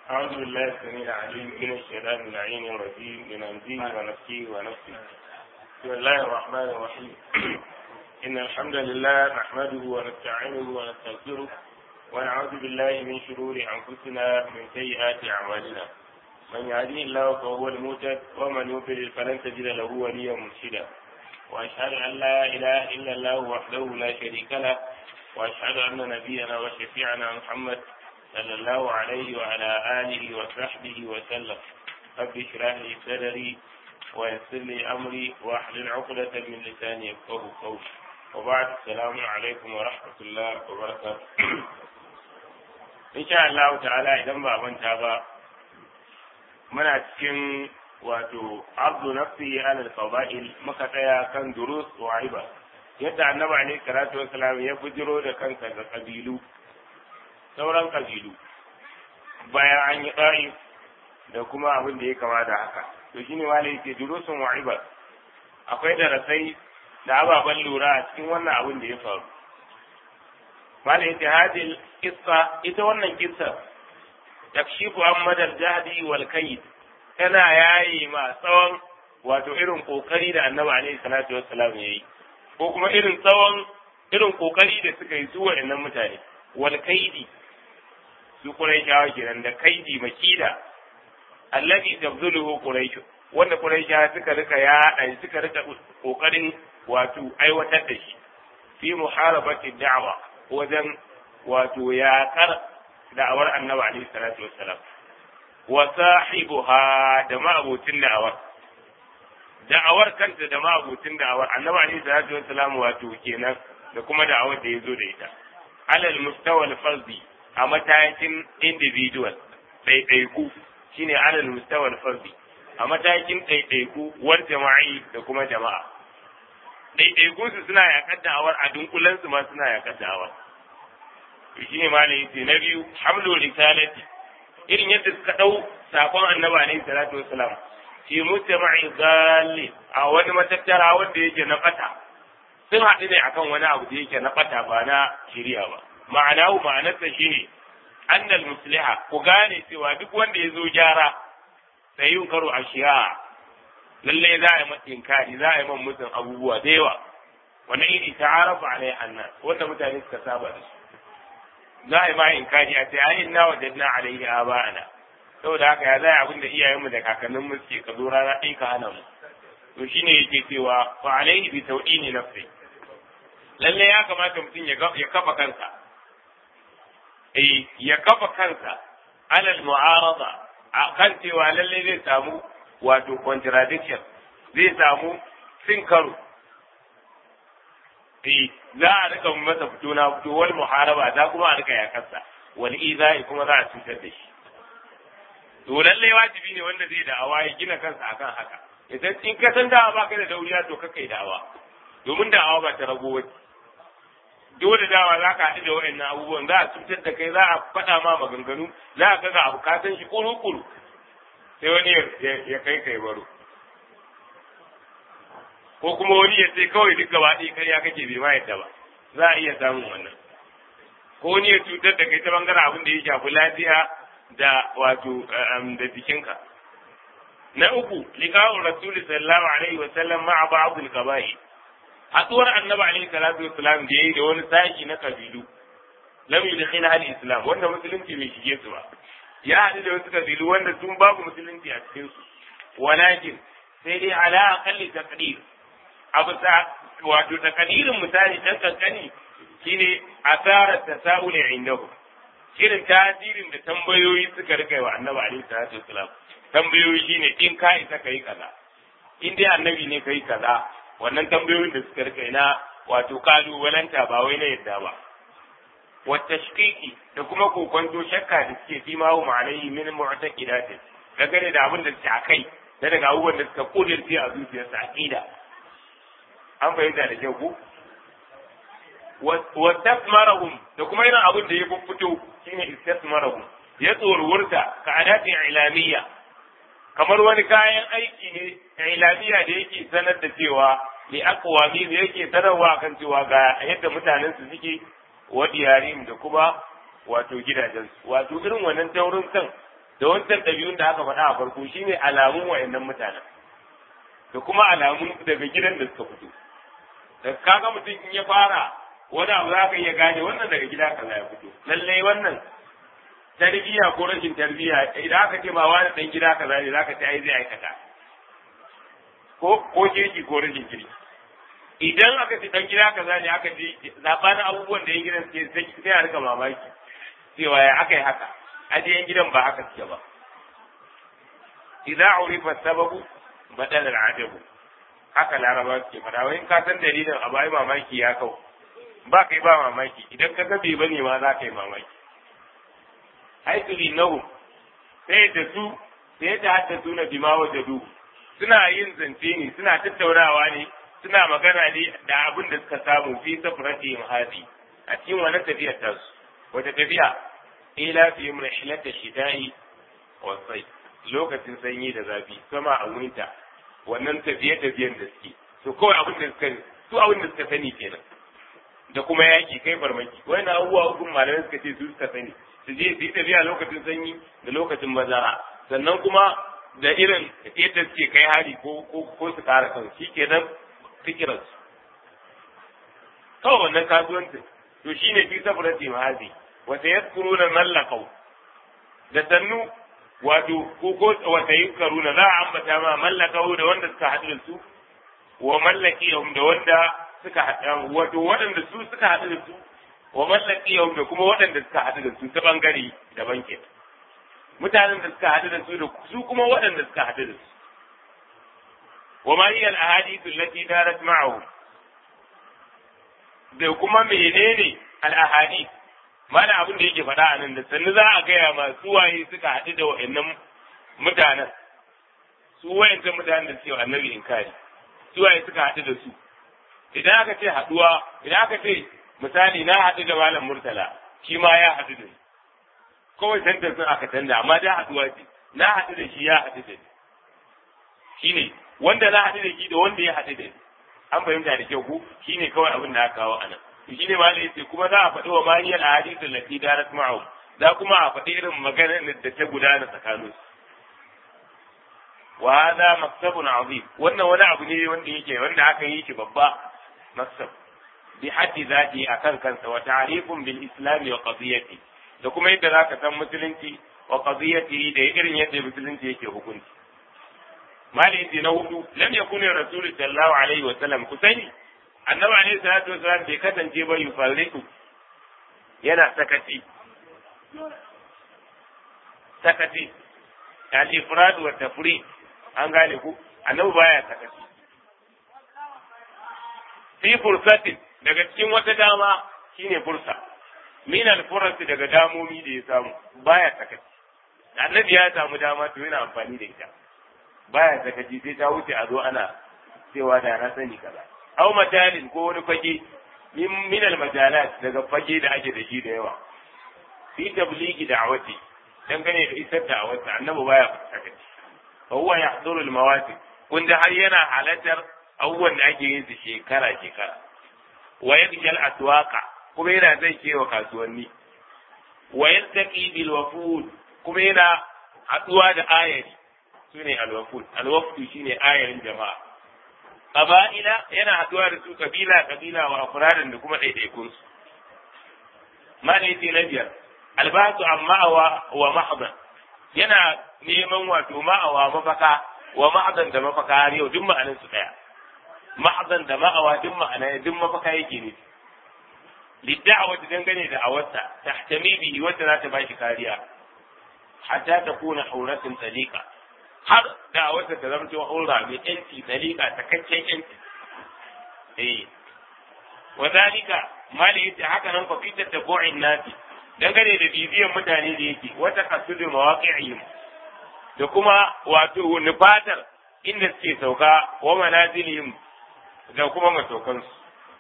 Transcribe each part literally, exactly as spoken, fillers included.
أعوذ بالله السميع العليم من الشيطان اللعين الرجيم من همزه ونفسه ونفسه. بسم الله الرحمن الرحيم. إن الحمد لله نحمده ونستعينه ونستغفره ونعوذ بالله من شرور أنفسنا ومن سيئات أعمالنا. من يهديه الله فهو المهتد ومن يضلل فلن تجد له وليا مرشدا. وأشهد أن لا إله إلا الله وحده لا شريك له وأشهد أن نبينا وشفيعنا محمد صلى الله عليه وعلى آله وصحبه وسلم. رب اشرح لي صدري ويسر لي أمري واحلل عقدة من لساني يفقهوا قولي. وبعد السلام عليكم ورحمة الله وبركاته. إن شاء الله تعالى إذا ما manta ba muna cikin wato abdu nafsi ala al-fadail muka tsaya kan durus wa iba yadda annabi alaihi salatu wasalam ya bujiro da kansa ga kabilu sauran kabilu bayan an yi ɗari da kuma abin da ya kama da haka to shine malai yake durusun wa iba akwai darasai da ababen lura a cikin wannan abin da ya faru. malai yake hadil qissa ita wannan kissa yakshifu an madal jahdi wal kayd tana yayi ma tsawon wato irin kokari da annabi alaihi salatu wassalam yayi ko kuma irin tsawon irin kokari da suka yi su wa'annan mutane wal kaidi su quraishawa kenan da kaidi makida allazi tabzuluhu quraish wanda quraishawa suka rika ya suka rika kokarin wato aiwatar da shi fi muharabati da'wa wajen wato ya kar da'awar annabi alaihi salatu wassalam wa sahibuha da ma'abutin da'awar da'awar kanta da ma'abutin da'awar annabi alaihi salatu wassalam wato kenan da kuma da'awar da yazo da ita alal mustawa al-fardi a matakin individual ɗaiɗaiku shine alal mustawa al-fardi a matakin ɗaiɗaiku wal jama'i da kuma jama'a ɗaiɗaiku su suna yaƙar da'awar a dunkulansu ma suna yaƙar da'awar shi ne malai yace na biyu hamlu risalati irin yadda suka dau sakon annabi alaihi salatu wassalam fi mujtama'i zalli a wani matattara wanda yake na fata sun haɗu ne akan wani abu da yake na fata ba na shari'a ba ma'ana ma'anarsa shine annal musliha ku gane cewa duk wanda ya zo gyara sai yin karo a shi'a lalle za a yi masa inkari za a yi man mutum abubuwa da yawa wannan iri ta'arafa alaihi annas wanda mutane suka saba da su za a yi ma inkari a ce ai inna wajadna alaihi aba'ana saboda haka ya zai abin da iyayenmu da kakanninmu suke ka zo rana ɗin ka hana mu to shine yake cewa fa alaihi bi tawdini nafsi lalle ya kamata mutum ya kafa kansa eh ya kafa kansa alal mu'arada kan cewa lalle zai samu wato contradiction zai samu sin karo eh za a rika masa fito na fito wal muharaba za kuma a rika yakarsa wal izai kuma za a cutar da shi to lalle wajibi ne wanda zai da'awa ya gina kansa akan haka idan in ka san da'awa baka da dauriya to kakai da'awa domin da'awa ba ta rago wace dole da'awa za ka haɗu da waɗannan abubuwan za a cutar da kai za a faɗa ma maganganu za a kaga abu ka san shi kuru-kuru sai wani ya kai kai baro ko kuma wani ya ce kawai duk gaba ɗaya karya kake bai ma yadda ba za a iya samun wannan ko wani ya cutar da kai ta bangaren abin da ya shafi lafiya da wato da jikinka na uku liqa'u rasul sallallahu alaihi wa sallam ma'a ba'd al-qaba'i haduwar annabi alaihi salatu wassalam da yayi da wani sashi na kabilu lam yudkhil al-islam wanda musulunci bai shige su ba ya haɗu da wasu kabilu wanda sun babu musulunci a cikin su walakin sai dai ala aqalli taqdir abu ta wato takadirin misali dan kankani shine asarar tasawul indahu shirin tasirin da tambayoyi suka rika wa annabi alaihi salatu wasalam tambayoyi shine in ka isa kai kaza in dai annabi ne kai kaza wannan tambayoyin da suka rika na wato kalu walanta ba wai na yadda ba wa tashkiki da kuma kokonto shakka da suke fi ma hu alaihi min mu'taqidatin daga da abin da suke akai da daga abubuwan da suka kudirce a zuciyarsa aqida an fahimta da kyau ko wa tasmarahum da kuma irin abin da ya fito shine istasmarahum ya tsorurta ka adatin ilamiya kamar wani kayan aiki ne ilamiya da yake sanar da cewa li aqwami da yake sanarwa kan cewa ga yadda mutanen su suke wa diyarim da kuma wato gidajen wato irin wannan taurin kan da wancan ɗabi'un da aka faɗa a farko shine alamun wayannan mutanen da kuma alamun daga gidan da suka fito da kaga mutum in ya fara wani abu za ka iya gane wannan daga gida kaza ya fito lallai wannan tarbiyya ko rashin tarbiyya idan aka ce ba wani dan gida kaza ne zaka ce ai zai aikata ko ko kirki ko rashin kirki idan aka ce dan gida kaza ne aka ce zabanin abubuwan da yan gidan suke sai a rika mamaki cewa ya aka yi haka aje yan gidan ba haka suke ba idza urifa sababu badal al-ajabu haka laraba suke fada wai in ka san dalilin abu ai mamaki ya kau ba kai ba mamaki idan ka ga bai bane ma za ka yi mamaki haitu linahu sai da su sai da haddatu na bima wajadu suna yin zance ne suna tattaunawa ne suna magana ne da abin da suka samu fi safratihim hadi a cikin wani tafiyar ta su wata tafiya ila fi rihlata shidai wa sayf lokacin sanyi da zafi sama a winta wannan tafiye tafiyen da suke to kawai abin da suka su abin da suka sani kenan da kuma yaki kai farmaki wannan abubuwa hukun malamai suka ce su suka sani su je su yi tafiya lokacin sanyi da lokacin bazara sannan kuma da irin yadda suke kai hari ko ko su kara kan shi kenan fikiransu kawai wannan kasuwancin to shine fi safrati mahazi wa sayadkuruna mallaqaw da sannu wato ko ko wa sayadkuruna za a ambata ma mallaqaw da wanda suka haɗu da su wa mallakiyahum da wanda suka haɗu wato waɗanda su suka haɗu da su wa mallakiyahum da kuma waɗanda suka haɗu da su ta bangare daban ke mutanen da suka haɗu da su da su kuma waɗanda suka haɗu da su wa ma hiya al-ahadith allati darat ma'ahum da kuma menene al-ahadith mana abin da yake faɗa a nan da sannu za a gaya ma su waye suka haɗu da wa'annan mutanen su wayancan mutanen da suke annabi inkari su waye suka haɗu da su idan aka ce haɗuwa idan aka ce misali na haɗu da malam murtala shi ma ya haɗu da ni kawai tantar sun aka canza amma da haɗuwa ce na haɗu da shi ya haɗu da ni shine wanda na haɗu da shi da wanda ya haɗu da ni an fahimta da kyau ku shine kawai abin da aka kawo anan shi ne malai yace kuma za a faɗi wa maniyal ahadith allati darat ma'ahum za kuma a faɗi irin maganar da ta gudana tsakanin su wa hada maksabun azim wannan wani abu ne wanda yake wanda aka yi shi babba maksab bi haddi zati akan kansa wa ta'rifun bil islam wa qadiyati da kuma yadda zaka san musulunci wa qadiyati da irin yadda musulunci yake hukunci malai yace na hudu lam yakun rasul sallallahu alaihi wa sallam kusani annabi alayhi salatu wasallam bai kasance ba yufarriqu yana sakati sakati al-ifrad wa tafriq an gane ku annabi baya sakati fi fursatin daga cikin wata dama shine fursa min al-furas daga damomi da ya samu baya sakati annabi ya samu dama to yana amfani da ita baya sakati sai ta wuce a zo ana cewa da na sani kaza aw majalin ko wani fage min min al majalat daga fage da ake da shi da yawa fi tablighi da'wati dangane da isar da awata annabi baya sakaci fa huwa yahduru al mawasim wanda har yana halatar abubuwan da ake yin su shekara shekara wa yadjal aswaqa kuma yana zai kewa kasuwanni wa yaltaqi bil wafud kuma yana haduwa da ayari sune al wafud al wafud shine ayarin jama'a ƙaba'ila yana haɗuwa da su kabila kabila wa afradin da kuma ɗaiɗaikun su malaiti na biyar albasu an ma'awa wa mahdan yana neman wato ma'awa mafaka wa mahdan da mafaka har yau duk ma'anin su ɗaya mahdan da ma'awa duk ma'ana duk mafaka yake ne lidda'awa ta dangane da awarta tahtami bihi wacce za ta ba shi kariya hatta ta kuna hauratin sadiqa har da wata ta zama cewa aura mai yanci dalika takaccen yanci eh wa dalika mali yace haka nan fa fitar da bu'in nasi dangane da bibiyan mutane da yake wata kasudu mawaqi'ihim da kuma wato nufatar inda suke sauka wa manazilihim da kuma masaukan su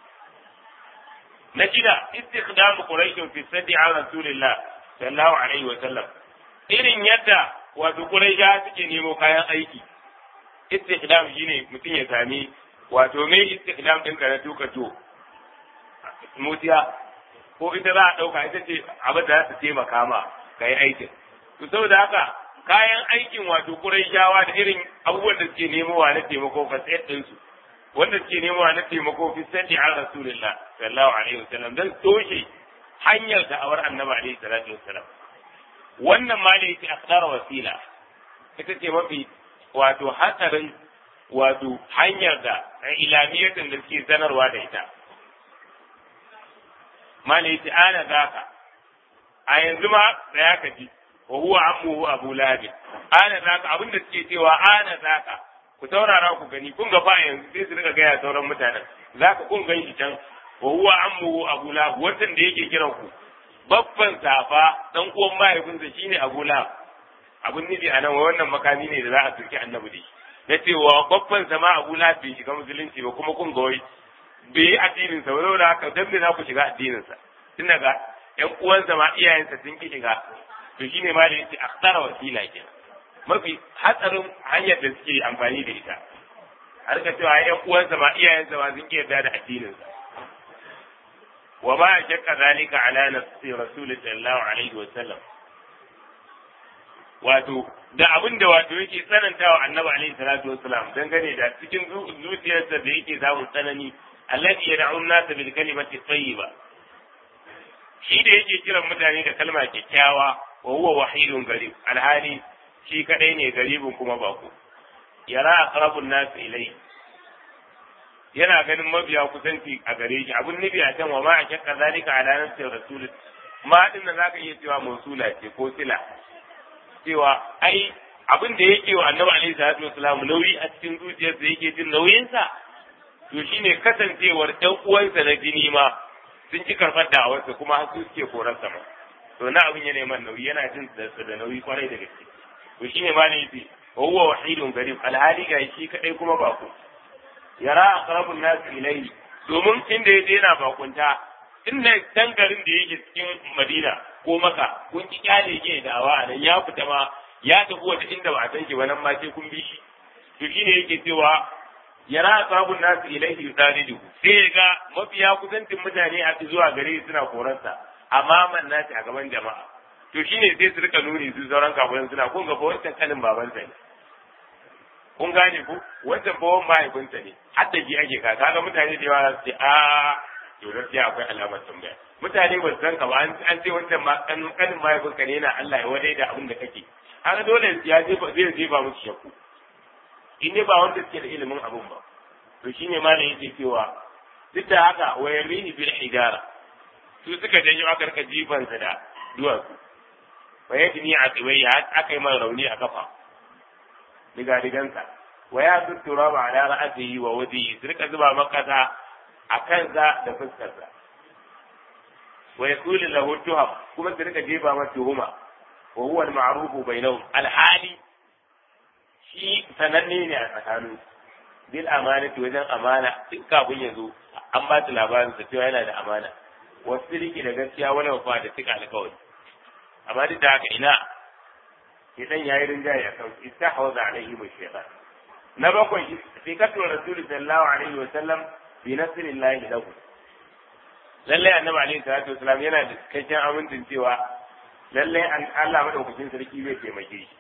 na shida istikhdam quraish fi sadi ala rasulillah sallallahu alaihi wa sallam irin yadda wato Quraisha suke nemo kayan aiki istikdam shine mutum ya sami wato me istikdam din ka na tuka to mutiya ko ita za a dauka ita ce abin da za ta taimaka ma kai aikin to saboda haka kayan aikin wato Qurayshawa da irin abubuwan da suke nemowa na taimako fasayar ɗinsu wanda suke nemowa na taimako fi sadi an rasulullah sallallahu alaihi wasallam dan toshe hanyar da'awar annabi alaihi salatu wasallam wannan ma ne yake akdar wasila ita ce mafi wato hatsarin wato hanyar da ilamiyatin da suke sanarwa da ita ma ne yake ana zaka a yanzu ma tsaya ka ji wa huwa ammuhu abu lahab ana zaka abinda suke cewa ana zaka ku taurara ku gani kun ga fa yanzu sai su riga gaya sauran mutanen zaka kun gan shi can wa huwa ammuhu abu lahab wannan da yake kiran ku babban safa dan uwan mahaifinsa shine abu lahab abun nufi a nan wannan makami ne da za a turki annabi da shi na cewa babban sa ma abu lahab bai shiga musulunci ba kuma kun ga wai bai yi addinin sa wala haka dan me za ku shiga addinin sa tun daga ƴan uwansa ma iyayensa sun ki shiga to shine ma da yace akhtara wasila kenan mafi hatsarin hanyar da suke amfani da ita har ka cewa ƴan uwansa ma iyayensa ma sun ki yarda da addinin sa wa ma shakka zalika ala nafsi rasul sallallahu alaihi wa sallam wato da abin da wato yake tsanantawa annabi alaihi salatu wassalam dangane da cikin zuciyarsa da yake samun tsanani allati yad'u an-nas bil kalimati tayyiba shi da yake kiran mutane da kalma kyakkyawa wa huwa wahidun garib alhali shi kadai ne garibin kuma bako yara aqrabun nas ilai yana ganin mabiya kusanci a gare shi abun nabi a can wa ma shakka zalika ala nafsi rasul ma din da zaka iya cewa mausula ce ko sila cewa ai abin da yake wa annabi alaihi salatu wasalam nauyi a cikin zuciyarsa yake jin nauyinsa to shine kasancewar ɗan uwansa na jini ma sun ci karɓar da'awarsa kuma har su suke koran sama to na abin yana man nauyi yana jin da da nauyi kwarai da gaske to shine ma ne yace wa huwa wahidun garib alhali ga shi kadai kuma bako yara aqrabun nas ilayhi domin inda yaje yana bakunta inda dan garin da yake cikin Madina ko Maka kun ki kyale ke da'awa a nan ya fita ma ya tafi wata inda ba a san shi ba nan ma sai kun bi shi to shine yake cewa yara ashabun nasu ilaihi yusaridu sai ga mafiya kusantin mutane a zuwa gare suna koransa amma man nasi a gaban jama'a to shine sai su rika nuni su sauran kafirin suna kun ga wancan kanin babansa ne kun gane ku wancan bawan mahaifinsa ne hadda ji ake ka kaga mutane da yawa su ce a to gaskiya akwai alamar tambaya mutane ba su san ka ba an ce wancan ma kanin mahaifinka ne yana Allah ya wadai da abin da kake haka dole ya je zai jefa musu shakku in ne ba wanda suke da ilimin abun ba to shine ma da yake cewa duk da haka wa yarmihi bil hijara su suka janyo aka rika jifansa da duwatsu fa yadni a tsibai aka yi mai rauni a kafa diga digansa wa ya tuttura ba ala ra'atihi wa wajhihi su rika zuba makasa a kansa da fuskarsa wa yaqulu lahu tuham kuma su rika jefa masa tuhuma wa huwa al-ma'rufu bainahum al-hali shi sananne ne a tsakanin bil amanati wajen amana duk kafin ya zo an ba su labarin sa cewa yana da amana wasu riki da gaskiya wani wafa da suka alkawari amma duk da haka ina idan yayi rinjaye a kan istahwaza alaihi wa shaytan na bakwai fi katru rasul sallallahu alaihi wa sallam bi nasrillahi lahu lalle annabi alaihi salatu wasallam yana da cikakken amincin cewa lalle an Allah madaukakin sarki zai taimake shi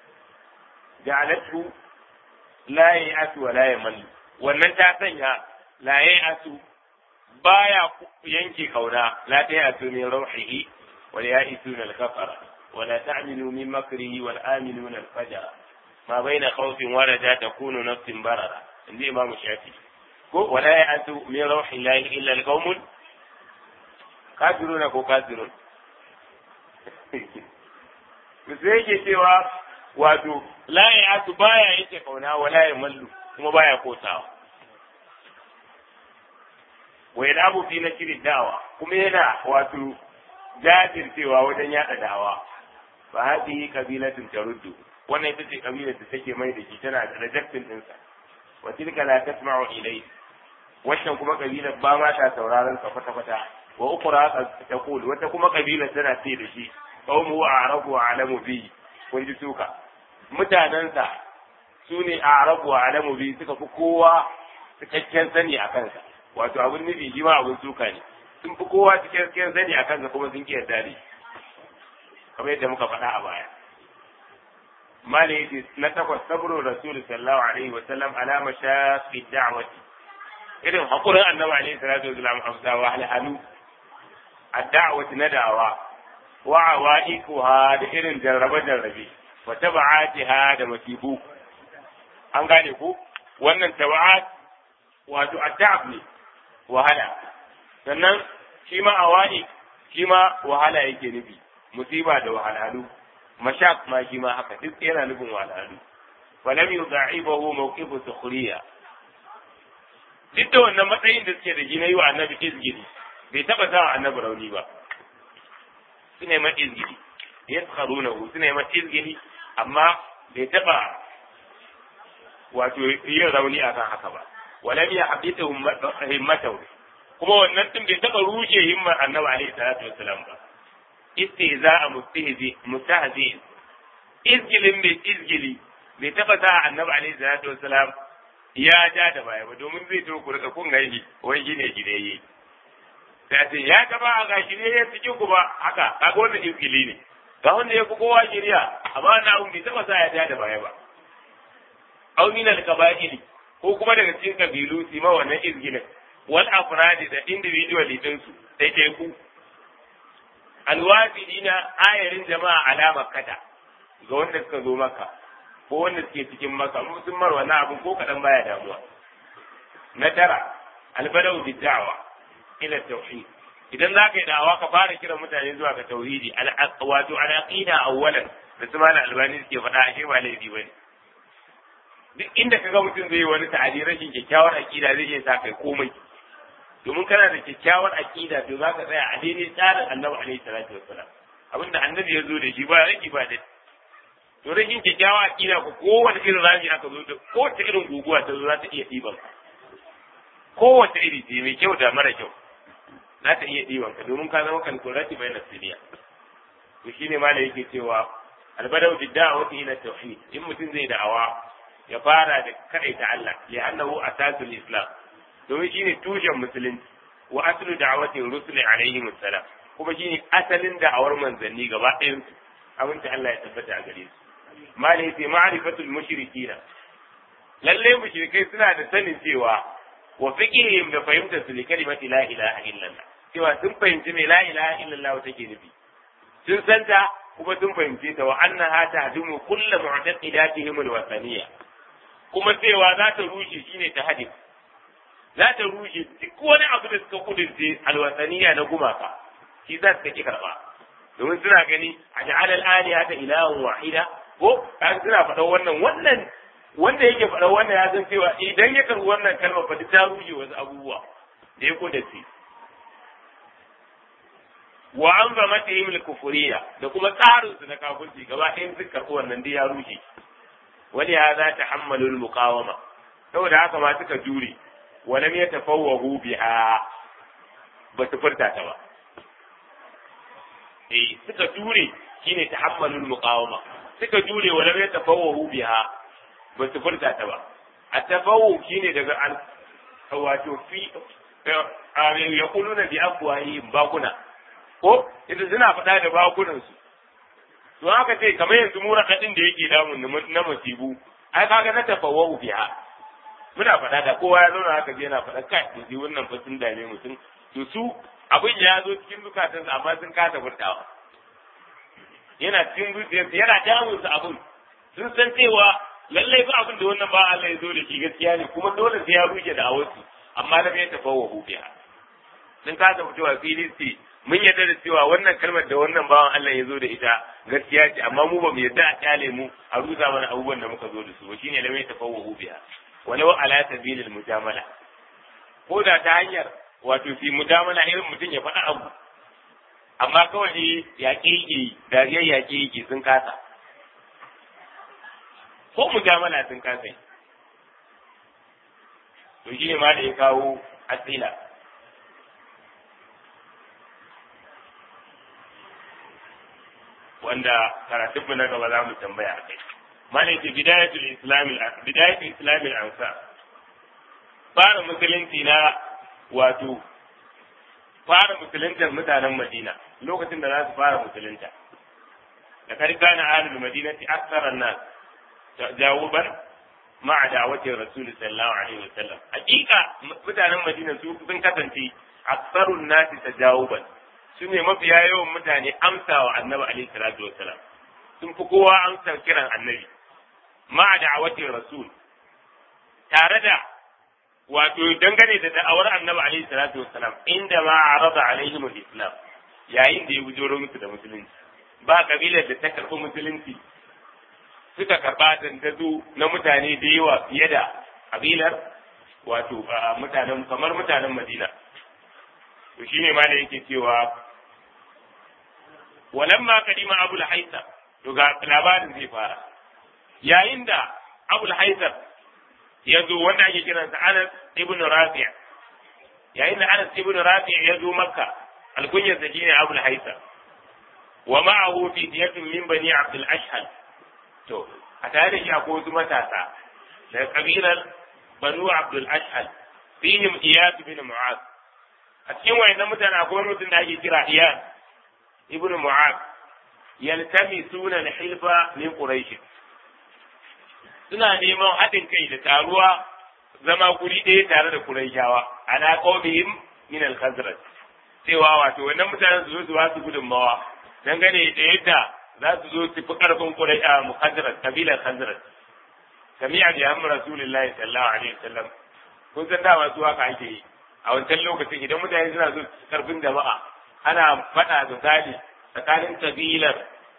ja'alatu la ya'tu wa la yamal wannan ta sanya la ya'tu baya yanke kauna la ta ya'tu min ruhihi wa la ya'tu al-kafara wa la ta'minu min makrihi wal aminuna al-fajr ma baina khawfin wa raja takunu nafsin barara inda imam shafi ko wa la ya'tu min ruhillahi illa al-qawmul kafiruna ko kafirun sai yake cewa wato la ya atu baya yake kauna wala ya mallu kuma baya kotawa wa yadabu fi nashri da'wa kuma yana wato jajircewa wajen yada da'awa fa hadihi qabilatun taruddu wannan ita ce kabilar da take mai da shi tana da rejectin dinsa wa tilka la tasma'u ilayhi wannan kuma kabilar ba ma ta sauraron sa kwata kwata wa ukhra taqul wata kuma kabilar tana ce da shi qawmu a'rabu a'lamu bi kun ji suka mutanensa su ne a arabu a alamu biyu suka fi kowa cikakken sani a kansa wato abin nufi shi ma abin suka ne sun fi kowa cikakken sani a kansa kuma sun kiyar dare kamar yadda muka faɗa a baya malai na takwas sabru rasul sallallahu alaihi wa sallam ala mashaqi da'wati irin hakurin annabi alaihi salatu wasallam amsa wa alhalu ad-da'wati na da'awa wa awaiquha da irin jarrabe jarrabe wa tab'atiha da masibu an gane ku wannan tab'at wato ad-da'b ne wahala sannan shi ma awaiq shi ma wahala yake nufi musiba da wahalhalu mashaq ma shi ma haka duk yana nufin wahalhalu walam yudha'ibahu mawqifu sukhriya duk da wannan matsayin da suke da shi na yi wa annabi izgiri bai taba sa annabi rauni ba su ne mai izgiri ya tsaruna su ne mai izgiri amma bai taba wato yin rauni akan haka ba walam ya habita himmatahu kuma wannan din bai taba rushe himmar annabi alaihi salatu wassalam ba istiza'a mustahzi mustahzi izgilin bai izgili bai taba sa annabi alaihi salatu wassalam ya ja da baya ba domin zai to ku rika kun gani wai gine gideye sai ce ya taba a gashi ne ya cikin ku ba haka kaga wannan izgili ne ga wanda ya fi kowa shiriya amma na un bai taba sa ya ja da baya ba aw min al-qaba'ili ko kuma daga cikin kabilu su ma wannan izgilin wal afradi da individual din su sai dai ku alwafidina ayarin jama'a alama kada ga wanda suka zo maka ko wanda suke cikin maka sun mar wannan abin ko kadan baya damuwa na tara albadau bi da'wa ila tauhid idan zaka yi da'awa ka fara kira mutane zuwa ga tauhidi al-aqwatu al-aqida awwalan da su malam albani suke faɗa ashe ba laifi bane duk inda kaga mutum zai yi wani ta'adi rashin kyakkyawar aqida zai iya sa kai komai domin kana da kyakkyawar aqida to zaka tsaya a daidai tsarin Annabi alaihi salatu wassalam abinda Annabi ya zo da shi ba raki ba da to rashin kyakkyawar aqida ko kowace irin rami aka zo da kowace irin guguwa ta zo za ta iya ɗiban ka kowace iri ce mai kyau da mara kyau za ta iya ɗiban ka domin ka zama kalkulati bai nasiriya to shine ma da yake cewa albadau fi da'wati ila tauhid in mutum zai da'awa ya fara da kadaita Allah ya annahu asasul islam domin shine tushen musulunci wa aslu da'wati rusuli alaihi assalam kuma shine asalin da'awar manzanni gaba ɗayan su abinda Allah ya tabbata a gare su malai sai ma'rifatul mushrikina lalle mushrikai suna da sanin cewa wa fiqhihim da fahimtar su li kalimati la ilaha illallah cewa sun fahimci me la ilaha illallah take nufi sun santa kuma sun fahimce ta wa annaha tahdumu kullu mu'taqidatihim alwataniyya kuma cewa za ta rushe shine ta hadin za ta rushe duk wani abu da suka kudurce alwataniya na gumaka shi za su ki karba domin suna gani a ja'ala al-aliha ta ilahun wahida ko kan suna faɗa wannan wannan wanda yake faɗa wannan ya san cewa idan ya karbi wannan kalmar fa ta rushe wasu abubuwa da ya kudurce wa anzamatihim al-kufriyya da kuma tsarin su na kafirci gaba ɗayan su karɓi wannan da ya rushe wani ya za ta hammalu al-muqawama saboda haka ma suka jure ولم يتفوهوا بها بس فرتا تبا اي suka jure shine tahammalul muqawama suka jure walam yatafawwahu biha bas furta ta ba atafawwu shine daga al wato fi amin yaquluna bi afwahihim bakuna ko idan suna faɗa da bakunan su to haka sai kamar yanzu mura kadin da yake damun na masibu ai kaga na tafawwahu biha muna faɗa da kowa ya zauna haka je yana faɗa kai to ji wannan fa sun dame mutum to su abin ya zo cikin zukatan amma sun kasa furtawa yana cikin zuciyarsu yana damun su abin sun san cewa lallai ba abin da wannan ba Allah ya zo da shi gaskiya ne kuma dole sai ya rushe da awarsu amma da bai tafawa hufiya sun kasa fitowa fili ce mun yarda da cewa wannan kalmar da wannan bawan Allah ya zo da ita gaskiya ce amma mu ba mu yarda a kyale mu a rusa mana abubuwan da muka zo da su ba shine da bai tafawa hufiya walau ala sabilil mujamala ko da ta hanyar wato fi mujamala irin mutum ya faɗa abu amma kawai yaƙi yake dariyar yaƙi yake sun kasa ko mujamala sun kasa to shi ne ma da ya kawo asila wanda karatunmu na gaba za mu tambaya a kai malai ce bidayatul islamil bidayatul islamil ansar fara musulunci na wato fara musuluntar mutanen Madina lokacin da za su fara musulunta da karka na ahlul madinati aktharan nas tajawuban ma'a da'watir rasul sallallahu alaihi wasallam hakika mutanen Madina su sun kasance aksarun nasi tajawuban su ne mafiya yawan mutane amsawa annabi alaihi salatu wasallam sun fi kowa amsa kiran annabi ma'a da'watir rasul tare da wato dangane da da'awar annabi alaihi salatu wassalam inda ma arada alaihim al-islam yayin da ya bujoro musu da musulunci ba kabilar da ta karɓi musulunci suka karɓa dandazo na mutane da yawa fiye da kabilar wato mutanen kamar mutanen Madina to shine ma da yake cewa walamma kadima abul haisa to ga labarin zai fara yayin da abul haisa ya zo wanda ake kiransa Anas ibn Rafi' yayin da Anas ibn Rafi' ya zo Makka alkunyarsa shine Abul Haisa wa ma'ahu fidyatun min bani Abd al-Ashhal to a tare da shi akwai wasu matasa daga kabilar Banu Abd al-Ashhal fihim Iyad ibn Mu'az a cikin wayannan mutane akwai mutum da ake kira Iyad ibn Mu'az yaltamisuna al-hilfa min Quraysh suna neman haɗin kai da taruwa zama guri ɗaya tare da Qurayshawa ala qawmihim min al-Khazraj cewa wato wannan mutanen su zo su ba su gudunmawa dangane da yadda za su zo su fi ƙarfin Quraysh mu Khazraj kabilar Khazraj sami'a bi amr Rasulullahi sallallahu alaihi wasallam kun san da masu haka ake yi a wancan lokacin idan mutane suna zo karfin jama'a ana faɗa da zali tsakanin kabilar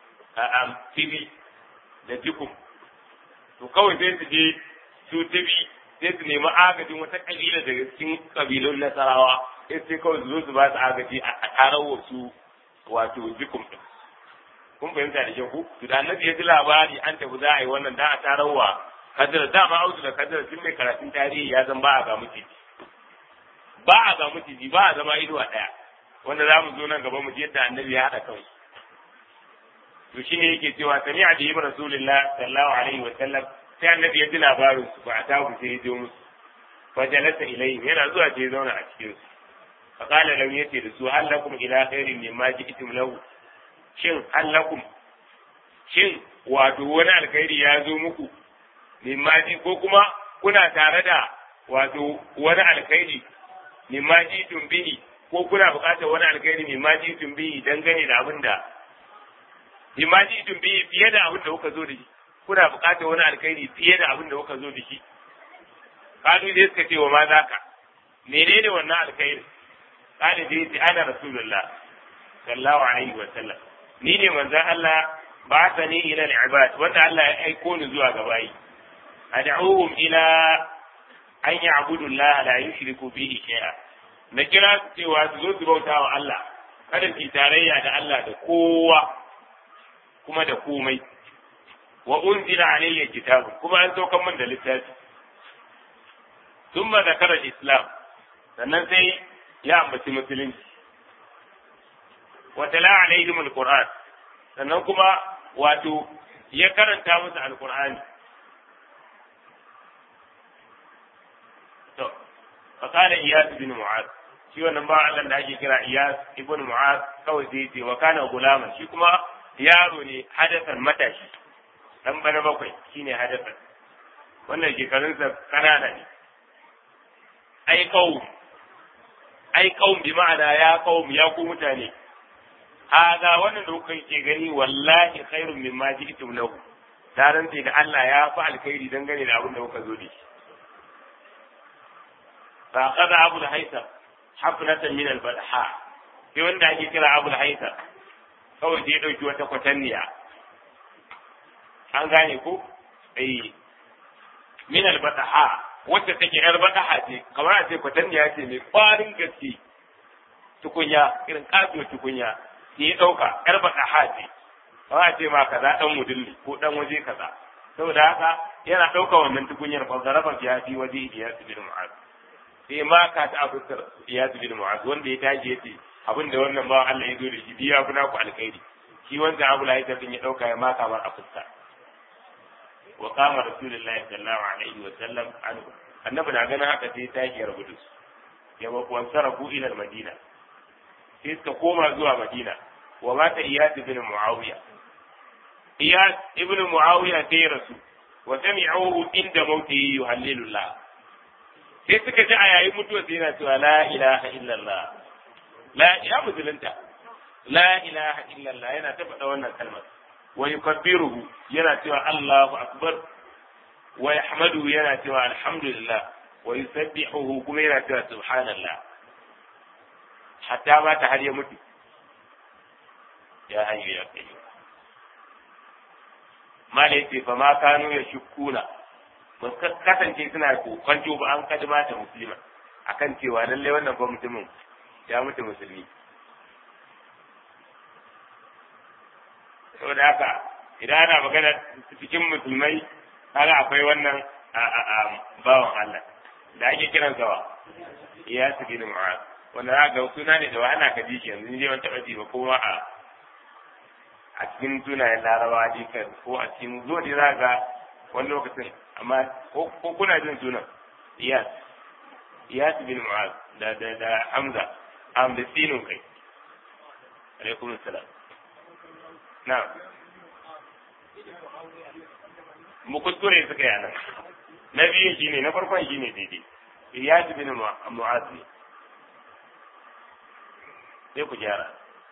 Tibi da Jukum to kawai sai su je su tabi sai su nemi agajin wata kabila daga cikin kabilun Nasarawa sai sai kawai su zo su ba su agaji a tarar su wato jikum din kun fahimta da ku to da annabi ya ji labari an tafi za a yi wannan da a tararwa kadar dama auzu da kadar sun mai karatun tarihi ya zan ba a ga mutiji ba a ga mutiji ba a zama ido a daya wanda za mu zo nan gaba mu ji yadda annabi ya haɗa kansu to shine yake cewa sami'a bi rasulillah sallallahu alaihi wa sallam sai annabi ya ji labarin su ba ta ku sai ya jo musu fa jalasa ilayhi yana zuwa sai ya zauna a cikin su fa qala lam yati da su hal lakum ila khairin mimma ji'tum lahu shin hal lakum shin wato wani alkhairi ya zo muku mimma ji ko kuma kuna tare da wato wani alkhairi mimma ji'tum bihi ko kuna buƙatar wani alkhairi mimma ji'tum bihi dangane da abinda Imaji tun biyu fiye da abin da kuka zo da shi, kuna buƙatar wani alkhairi fiye da abin da kuka zo da shi. Kalu dai suka ce wa ma za ka, menene wannan alkhairi? Kalu dai ce ana Rasulullah, sallallahu alaihi wa sallam. Ni ne manzon Allah ba ta ni ila al-ibad, wanda Allah ya aiko ni zuwa ga bayi. Ad'uhum ila an ya'budu Allah la yushriku bihi shay'a. Na kira su cewa su zo su bauta wa Allah, kada su tarayya da Allah da kowa. kuma da komai wa unzila alayya kitabu kuma an saukan min da littafi thumma zakara islam sannan sai ya ambaci musulunci wa tala alaihim alquran sannan kuma wato ya karanta musu alqur'ani to fa qala iyas bin mu'az shi wannan ba Allah da ake kira iyas ibn mu'az kawai sai ce wa kana gulaman shi kuma yaro ne hadafan matashi dan bana bakwai shine hadafan wannan shekarunsa kanana ne ai qaum ai qaum bi ma'ana ya qaum ya ku mutane hada wannan da kuka ke gani wallahi khairun mimma ji'tum lahu taran sai da Allah ya fa alkhairi dangane da abin da kuka zo da shi fa qada abul haytham hafnatan min al-badha sai wanda ake kira abul haytham kawai sai ya ɗauki wata kwatanniya an gane ko ai min albataha wacce take yar bataha ce kamar a ce kwatanniya ce mai kwarin gaske tukunya irin kasuwar tukunya sai ya ɗauka yar bataha ce kamar a ce ma kaza ɗan mudulli ko ɗan waje kaza saboda haka yana ɗauka wannan tukunyar fa zaraba biya fi waje iyas bin mu'az sai ma ka ta abukar iyas bin mu'az wanda ya tashi yace abin da wannan ba Allah ya zo da shi biya kuna ku alkhairi shi wanda Abu Lahab ya dauka ya maka mar a fuska wa qama rasulullahi sallallahu alaihi wa sallam anhu annabi na ganin haka sai ta yi rubutu ya wa wansarafu ila al-madina sai suka koma zuwa Madina wa mata Iyas ibn Muawiya Iyas ibn Muawiya sai rasu wa sami'uhu inda mawtihi yuhallilullah sai suka ji a yayin mutuwa sai yana cewa la ilaha illallah la ya musulunta la ilaha illallah yana ta faɗa wannan kalmar wa yukabbiruhu yana cewa Allahu akbar wa yahmaduhu yana cewa alhamdulillah wa yusabbihuhu kuma yana cewa subhanallah hatta ba ta har ya mutu ya hayyu ya qayyum malai ce fa ma kanu ya shukuna ba kasance suna kwanto ba an kadima ta musulma akan cewa lalle wannan ba mutumin ya mutu musulmi saboda haka idan ana magana cikin musulmai kaga akwai wannan bawan Allah da ake kiran sawa Iyas bin Mu'az wanda za ga suna ne da wahala ka ji shi yanzu ne wani taɓa ji ba kowa a a cikin sunayen larabawa jikan ko a cikin zo da za ga wani lokacin amma ko kuna jin sunan Iyas Iyas bin Mu'az da da da Hamza am da sinin kai alaikum assalam na'am mu kuskure suka yana na biyu shine na farkon shine daidai Iyas bin Mu'az ne sai ku gyara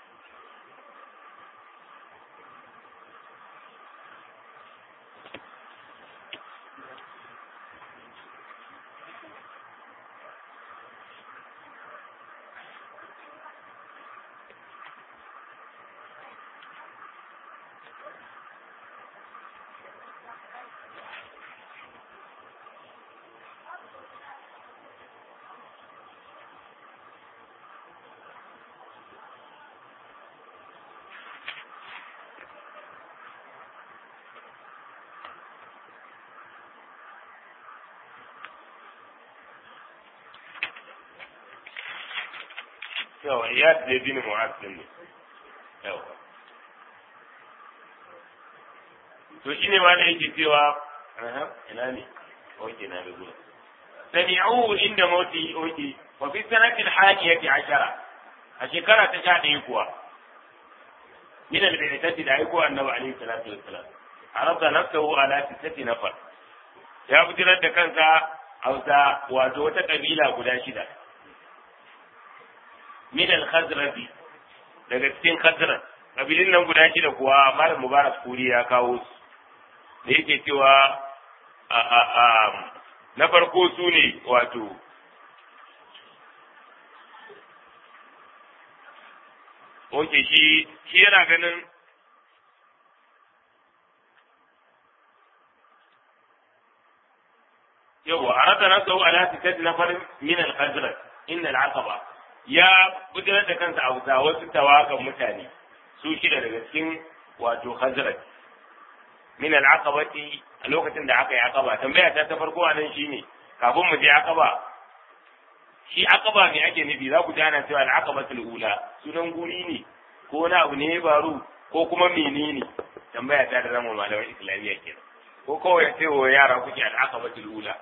yawa ya da bin mu'azzin ne yawa to shine ma da yake cewa aha ina ne oke na da gudu sami'u inda mauti oke wa fi sanati al-hadiyati ashara a shekara ta sha ɗaya kuwa min al-bi'tati da aiko annabi alaihi salatu wassalam arada nafsuhu ala sittati nafar ya bujirar da kansa hausa wato wata kabila guda shida min al-khazraj daga cikin khazraj kabilin nan guda shida kuwa malam mubarak kuri ya kawo su da yake cewa a a a na farko su ne wato oke shi shi yana ganin yawa arada nasu ala sittati nafar min al-khazraj inna al-aqaba ya bujirar da kansa a wuta wasu tawagan mutane su shida daga cikin wato Khazraj min al-aqabati a lokacin da aka yi aqaba tambaya ta ta farko anan shine kafin mu je aqaba shi aqaba me ake nufi za ku ji ana cewa al-aqabatul ula sunan guri ne ko na abu ne baro ko kuma menene tambaya ta da zamu malaman islamiyya kenan ko kawai sai wa yara kuke al-aqabatul ula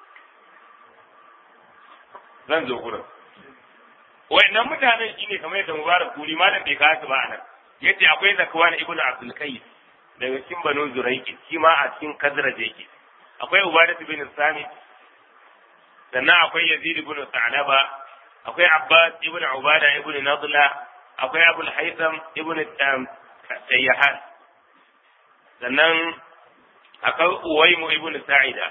zan zo gurin wayannan mutanen shine kamar yadda Mubarak Kuri malam bai kawo su ba anan yace akwai Zakwan ibn Abdul Qais daga cikin Banu Zurayq shi ma a cikin Khazraj yake akwai Ubadah ibn Samit sannan akwai Yazid ibn Sa'laba akwai Abbas ibn Ubadah ibn Nadla akwai Abu al-Haytham ibn Sayyahan sannan akwai Uwaym ibn Sa'ida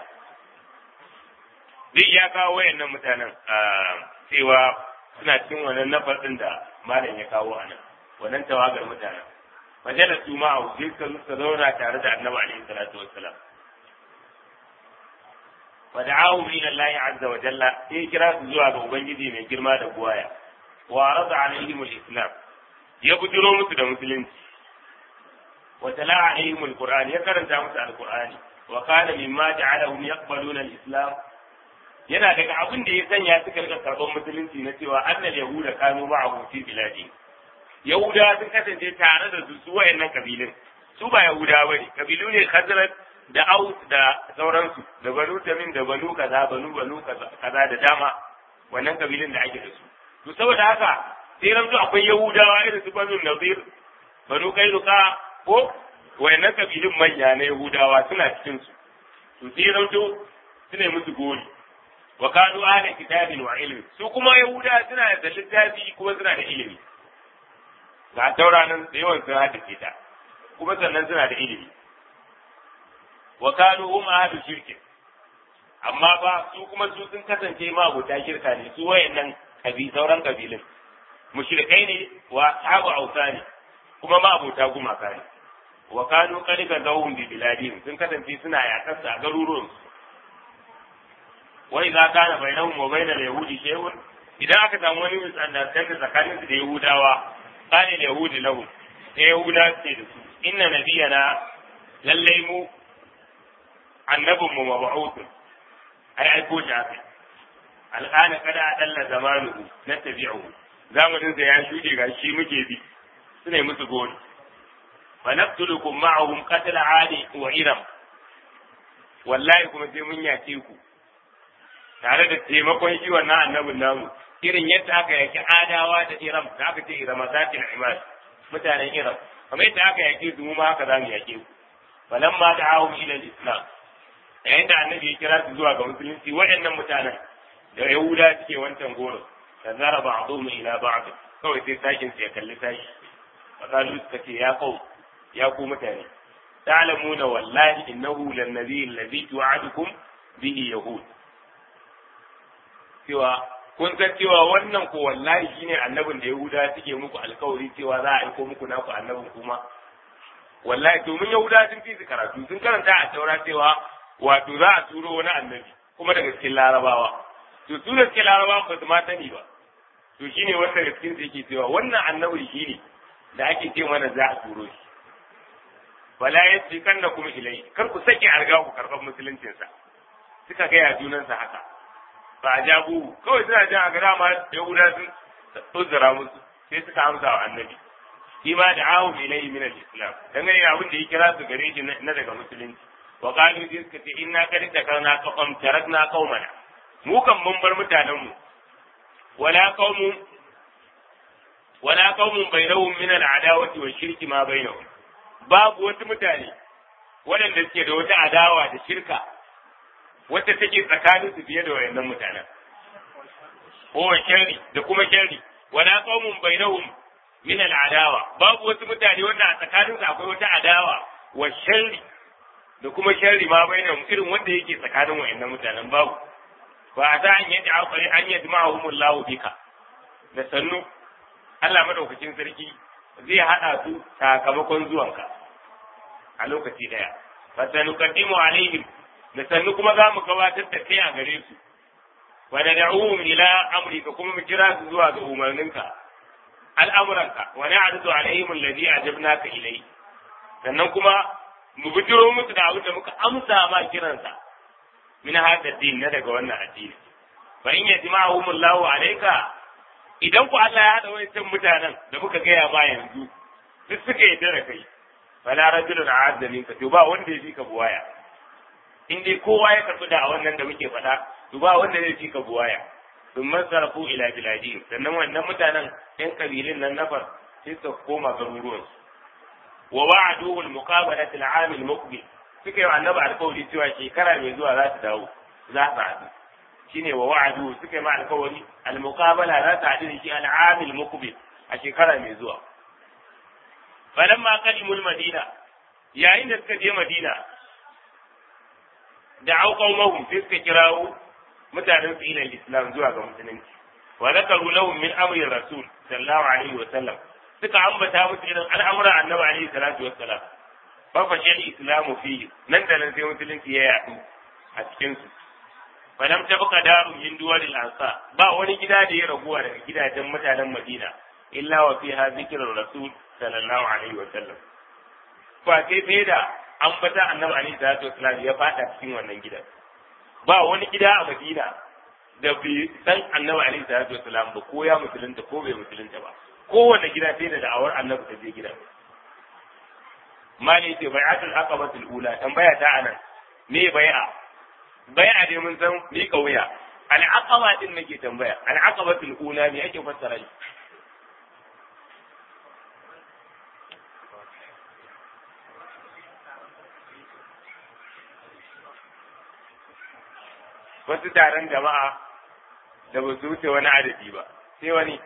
duk ya kawo wayannan mutanen cewa suna cikin wannan nafar din da malam ya kawo anan wannan tawagar mutanen majalar su ma a wuce ka suka zauna tare da annabi alaihi salatu wassalam wa da'awu ila Allah azza wa jalla sai kira su zuwa ga ubangiji mai girma da buwaya wa rada alaihim al-islam ya bujiro musu da musulunci wa tala alaihim al-qur'an ya karanta musu al-qur'ani wa kana mimma ja'alahum yaqbaluna al-islam yana daga abin da ya sanya suka rika karɓar musulunci na cewa annal yahuda kanu ma'ahu fi biladi yahuda sun kasance tare da su su wayannan kabilun su ba yahuda bane kabilu ne khazraj da aus da sauransu da banu tamim da banu kaza banu banu kaza da dama wannan kabilun da ake da su to saboda haka sai ranzu akwai yahudawa irin su banu nadir banu kainuka ko wayannan kabilun manya na yahudawa suna cikin su to sai rauto sune musu gori wa kanu ahli kitabin wa ilmi su kuma yahuda suna da littafi kuma suna da ilimi ga tauranin da yawan sun haddace ta kuma sannan suna da ilimi wa kanu hum ahli shirki amma ba su kuma su sun kasance ma abota shirka ne su wayannan kabi sauran kabilun mushrikai ne wa ashabu awsani kuma ma abota gumaka ne wa kanu qaliga zawhum bi biladihim sun kasance suna yakarsa a garuruwan wa idza kana bainahum wa bainal yahudi shay'un idan aka samu wani misunderstanding tsakanin su da yahudawa qala yahudi lahum sai yahuda ce da su inna nabiyana lallai mu annabun mu mab'uth ai aiko shi haka al'ana kada dalla zamanuhu natabi'uhu zamanin sa ya shude ga shi muke bi sune musu gori fa naqtulukum ma'ahum qatl 'adi wa iram wallahi kuma sai mun yace ku tare da taimakon shi wannan annabin namu irin yadda aka yaki adawa da iram da aka ce iramazatil imad mutanen iram kamar yadda aka yaki su mu ma haka zamu yake ku falamma da'ahum ila al-islam yayin da annabi ya kira su zuwa ga musulunci waɗannan mutanen da yahuda suke wancan goro da zara ba'dhum ila ba'd kawai sai sakin sai kalli sashi faqalu suka ce ya qau ya ku mutane ta'lamuna wallahi innahu lan nabiy alladhi tu'adukum bihi yahud cewa kun san cewa wannan ko wallahi shine annabin da yahuda suke muku alkawari cewa za a aiko muku naku annabin kuma wallahi domin yahuda sun fi su karatu sun karanta a taura cewa wato za a turo wani annabi kuma daga cikin larabawa to su da cikin larabawa ba su ma sani ba to shine wanda daga cikin su yake cewa wannan annabi shine da ake ce mana za a turo shi wala yasi kanna kuma ilai kar ku sake arga ku karban musuluncin sa suka ga ya junan sa haka ba jabu kawai suna jin a gara ma yahuda sun tsuzura musu sai suka amsa wa annabi shi ma da ahu ilai min al-islam dan gane abin da ya kira su gare shi na daga musulunci wa qalu jiskati inna qad takarna qawm tarakna qaumana mu kan mun bar mutanen mu wala qaumun wala qaumun bainahum min al-adawati wa shirki ma bainahum babu wasu mutane waɗanda suke da wata adawa da shirka wacce take tsakanin su fiye da wayannan mutanen ko sharri da kuma sharri wala qaumun bainahum min al-adawa babu wasu mutane wanda a tsakanin su akwai wata adawa wa sharri da kuma sharri ma bainahum irin wanda yake tsakanin wayannan mutanen babu ba za an yi akwai an yi ma'ahumullahu bika da sannu Allah madaukakin sarki zai hada su sakamakon zuwanka a lokaci daya fa sanuqaddimu alaihim da sannu kuma za mu gabatar da kai a gare su wa nad'uhum ila amrika kuma mu kira su zuwa ga umarninka al'amuranka wa na'ridu alaihim alladhi ajabnaka ilai sannan kuma mu bijiro musu da abin da muka amsa ma kiransa min hada din na daga wannan addini fa in yajma'uhum Allahu alayka idan ku Allah ya hada wayancan mutanen da muka gaya ma yanzu duk suka yi da kai fala rajulun a'adda minka to ba wanda ya fi ka buwaya in dai kowa ya tafi da wannan da muke faɗa to ba wanda zai fi ka buwaya sun masarafu ila biladi sannan wannan mutanen yan kabilin nan nafar sai su koma garuruwansu wa wa'aduhu al-muqabalah al-'am al-muqbil suka yi annabi alƙawari cewa shekara mai zuwa za su dawo za su haɗu shine wa wa'aduhu suka yi ma alƙawari al-muqabala za su haɗu da shi al-'am al-muqbil a shekara mai zuwa falamma qadimul madina yayin da suka je madina da auqawmahum sai suka kirawo mutanen su ila islam zuwa ga musulunci wa zakaru lahum min amri rasul sallallahu alaihi wa sallam suka ambata musu irin al'amura annabi alaihi salatu wassalam fa fashe islamu fi nan da nan sai musulunci ya yaɗu a cikin su fa lam tabqa darun min duwalil ansar ba wani gida da ya raguwa daga gidajen mutanen madina illa wa fiha zikrul rasul sallallahu alaihi wa sallam fa sai sai da ambata annabi alaihi salatu wassalam ya fada cikin wannan gidan ba wani gida a madina da bai san annabi alaihi salatu wassalam ba ko ya musulunta ko bai musulunta ba kowane gida sai da da'awar annabi ta je gidan mali ce bai'atul aqabatul ula tambaya ta anan me bai'a bai'a dai mun san me kauya al aqaba din nake tambaya al aqabatul ula me ake fassara shi wasu taron jama'a da ba su wuce wani adadi ba sai wani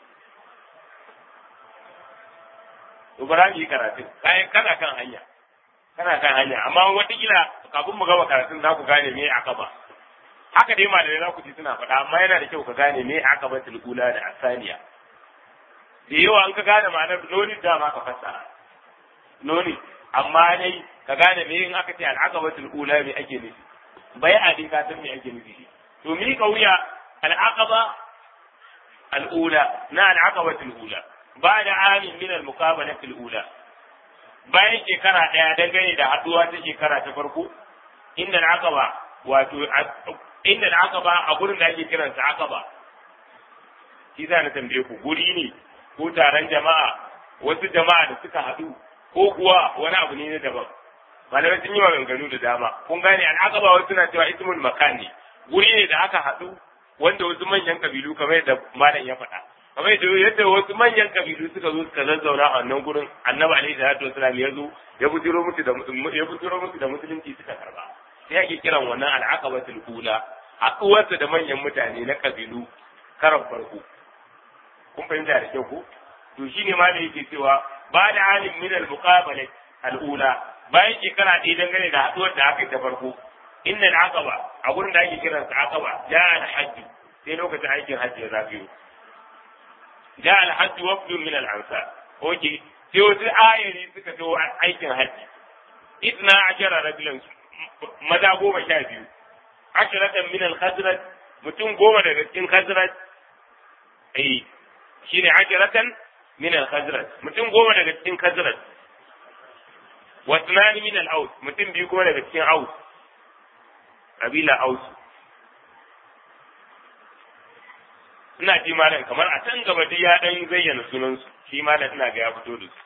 Ibrahim yi karatu kayan kana kan hanya kana kan hanya amma wataƙila kafin mu gama karatun za ku gane me akaba haka dai malamai za ku ji suna faɗa amma yana da kyau ka gane me akaba tulkula da asaniya da yawa an ka gane ma'anar noni da ma ka fassara noni amma dai ka gane me in aka ce al'aqaba tulkula me ake nufi bai a din ka san me ake nufi to mi kauya al'aqaba al'ula na al'aqaba tulkula ba da amin min al-muqabala tulkula bayan shekara ɗaya dangane da haɗuwa ta shekara ta farko inda al'aqaba wato inda al'aqaba a gurin da ake kiransa aqaba shi za na tambaye ku guri ne ko taron jama'a wasu jama'a da suka haɗu ko kuwa wani abu ne na daban malamai sun yi maganganu da dama kun gane al'aqaba wasu suna cewa ismul makan ne guri ne da aka haɗu wanda wasu manyan kabilu kamar yadda malam ya faɗa kamar yadda wasu manyan kabilu suka zo suka zazzauna a wannan gurin annabi alaihi salatu wasalam ya zo ya bujiro musu da ya bujiro musu da musulunci suka karba sai ake kiran wannan al'aqabatul ula haɗuwarsa da manyan mutane na kabilu karan farko kun fahimta da kyau ko to shine ma da yake cewa ba da alim min al-muqabala al-ula bayan shekara ɗaya dangane da haɗuwar da aka yi ta farko inna al-aqaba a gurin da ake kiransa aqaba ja al-hajj sai lokacin aikin hajji ya zagayo جاء الحج وفد من الأنصار أوكي في وسط آية سكتوا أيكن حج إثنا عشر رجلا ماذا قوم شافيو عشرة من الخزرج متون قوم من خزرج أي شيني عشرة من الخزرج متون قوم من خزرج واثنان من الأوس متون بيقوم من أوس قبيلة أوس ina ji malam kamar a can gaba dai ya dan zayyana sunansu shi malam ina ga ya fito da su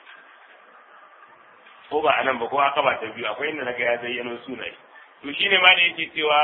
ko ba anan ba ko aka ba ta biyu akwai inda naga ya zayyano sunaye to shine malam yake cewa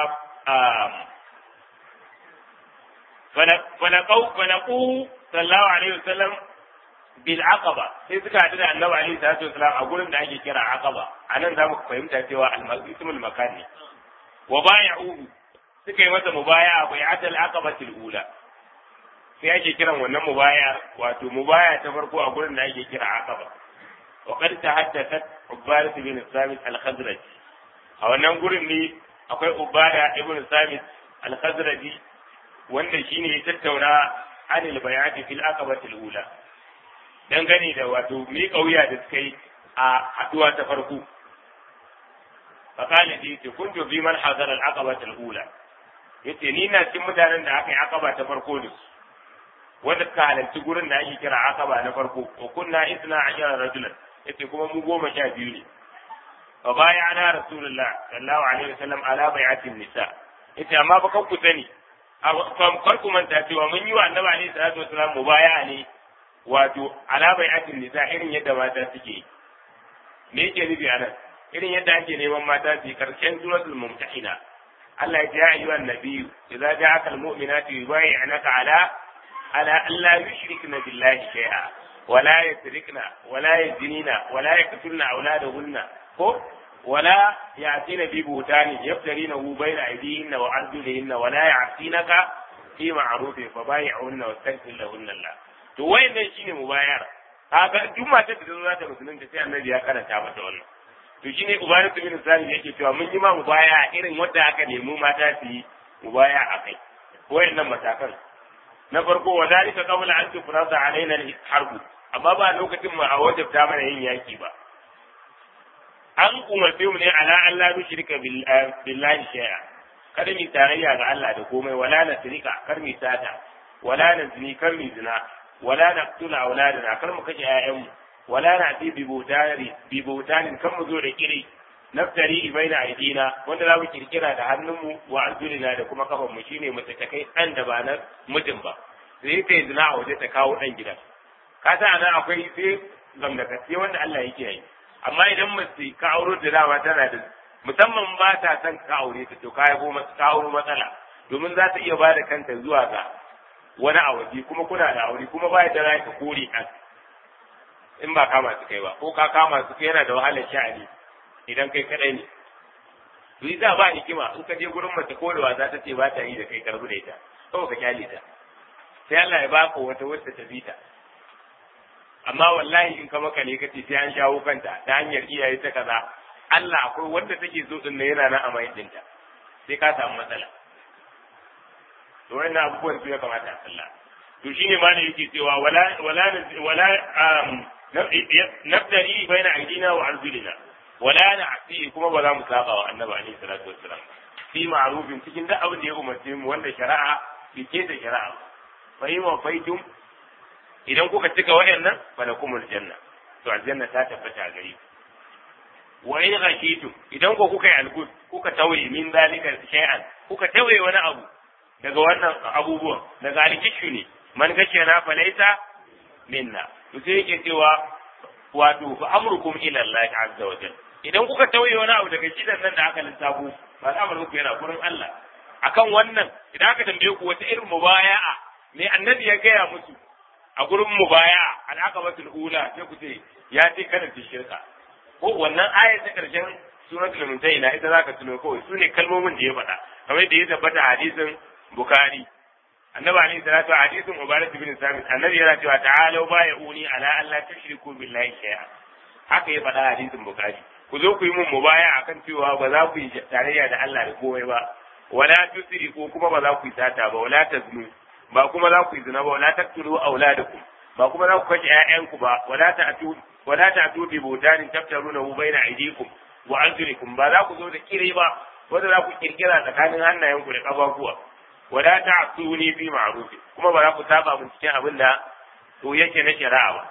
falaqau falaqu sallallahu alaihi wasallam bil aqaba sai suka hadu da annabi alaihi salatu wasallam a gurin da ake kira aqaba anan zamu fahimta cewa al-ismul makan ne wa bai'uhu suka yi masa mubaya'a bai'atul aqabatul ula sai ake kiran wannan mubaya wato mubaya ta farko a gurin da ake kira aqaba wa qad tahaddathat ubadah bin sabit al-khazraj a wannan gurin ne akwai ubada ibn sabit al-khazraji wanda shine ya tattauna anil bayati fil aqabati al-ula dangane da wato mi kauya da suka yi a haduwa ta farko fa kana ji ce kuntu bi man hadara al-aqabati al-ula yace ni na cikin mutanen da aka yi aqaba ta farko da su wanda suka halarci gurin da ake kira akaba na farko wa kunna isna ashara rajulan yace kuma mu goma sha biyu ne fa baya ana rasulullah sallallahu alaihi wasallam ala bai'atin nisa yace amma ba kan ku sani kar ku manta cewa mun yi wa annabi alaihi salatu wasallam mubaya'a ne wato ala bai'atin nisa irin yadda mata suke yi me yake nufi anan irin yadda ake neman mata su karshen suratul mumtahina Allah ya ce ya ayyuhan nabiyyu idza ja'aka almu'minatu yubayyi'naka ala على أن لا يشركن بالله شيئا ولا يسرقن ولا يزنين ولا يقتلن أولادهن ولا يأتين ببهتان يفترينه بين أيديهن وأرجلهن ولا يعصينك في معروف فبايعهن واستغفر لهن الله to wayannan shine mubayar kaga duk matar da zo ta musulunta sai annabi ya karanta mata wannan to shine ubayd bin salim yake cewa mun yi ma mubaya irin wanda aka nemi mata su yi mubaya akai wayannan matakan na farko wa dalika qabla an tufrada alaina al-harb amma ba lokacin mu a wajabta mana yin yaki ba an umarce mu ne ala Allah bi shirka billahi shay'a kada mi tarayya ga Allah da komai wala na shirka kar mi sata wala na zini kar mi zina wala na tula auladana kar mu kashe ƴaƴanmu wala na ti bi butari bi butanin kan mu zo da kiri naftari baina aidina wanda za mu kirkira da hannunmu wa arjulina da kuma kafan mu shine mace ta kai dan da ba na mutum ba sai ta zina a waje ta kawo dan gida ka sa nan akwai sai gamdakace wanda Allah yake yi amma idan mace ka auro da dama tana da musamman ba ta san ka aure ta to kai ko ka auro matsala domin za ta iya ba da kanta zuwa ga wani a waje kuma kuna da aure kuma ba da rai ka kore ka in ba kama su kai ba ko ka kama su kai yana da wahalar sha'ani idan kai kadai ne to yi za ba hikima in ka je gurin mace ko da wasa ta ce ba ta yi da kai karbu da ita kawai ka kyale ta sai Allah ya baka wata wacce ta bi ta amma wallahi in ka maka ne kace sai an shawo kanta ta hanyar iyaye ta kaza Allah akwai wanda take so din yana nan a mai dinta sai ka samu matsala to wannan abubuwan su ya kamata a kalla to shine ma ne yake cewa wala wala wala nabdari baina aidina wa arjulina wala na'ti kuma ba za mu saba wa annabi alaihi salatu wassalam fi ma'rufin cikin duk abin da ya umarce mu wanda shari'a ke da shari'a fa yi wa faitum idan kuka cika wayannan falakumul janna to aljanna ta tabbata a gare ku wa in ghashitum idan ko kuka yi alkud kuka tawaye min zalika shay'an kuka tawaye wani abu daga wannan abubuwan daga alkishu ne man gashi na falaita minna to sai yake cewa wato fa amrukum ila Allah azza wa jalla idan kuka tawaye wani abu daga shidan nan da aka lissafo ba za mu yana gurin Allah akan wannan idan aka tambaye ku wata irin mubaya'a ne annabi ya gaya musu a gurin mubaya'a al-aqabatul ula sai ku ce ya ce kada ki shirka ko wannan ayat ta karshen suratul mumtahina ita zaka tuno kawai sune kalmomin da ya faɗa kamar da ya tabbata hadisin bukhari annabi alayhi salatu hadisin ubadah bin samit annabi yana cewa ta'alu bai'uni ala an la tushriku billahi shay'a haka ya faɗa hadisin bukhari ku zo ku yi mun mubaya akan cewa ba za ku yi tarayya da Allah da komai ba wala tusriku kuma ba za ku yi sata ba wala tazmu ba kuma za ku yi zina ba wala taqtulu auladakum ba kuma za ku kashe ƴaƴanku ba wala ta'tu wala ta'tu bi budanin taftarunahu baina aydikum wa arjulikum ba za ku zo da kire ba wanda za ku kirkira tsakanin hannayenku da kafafuwa wala ta'tuni bi ma'ruf kuma ba za ku saba mun cikin abin da to yake na shari'a ba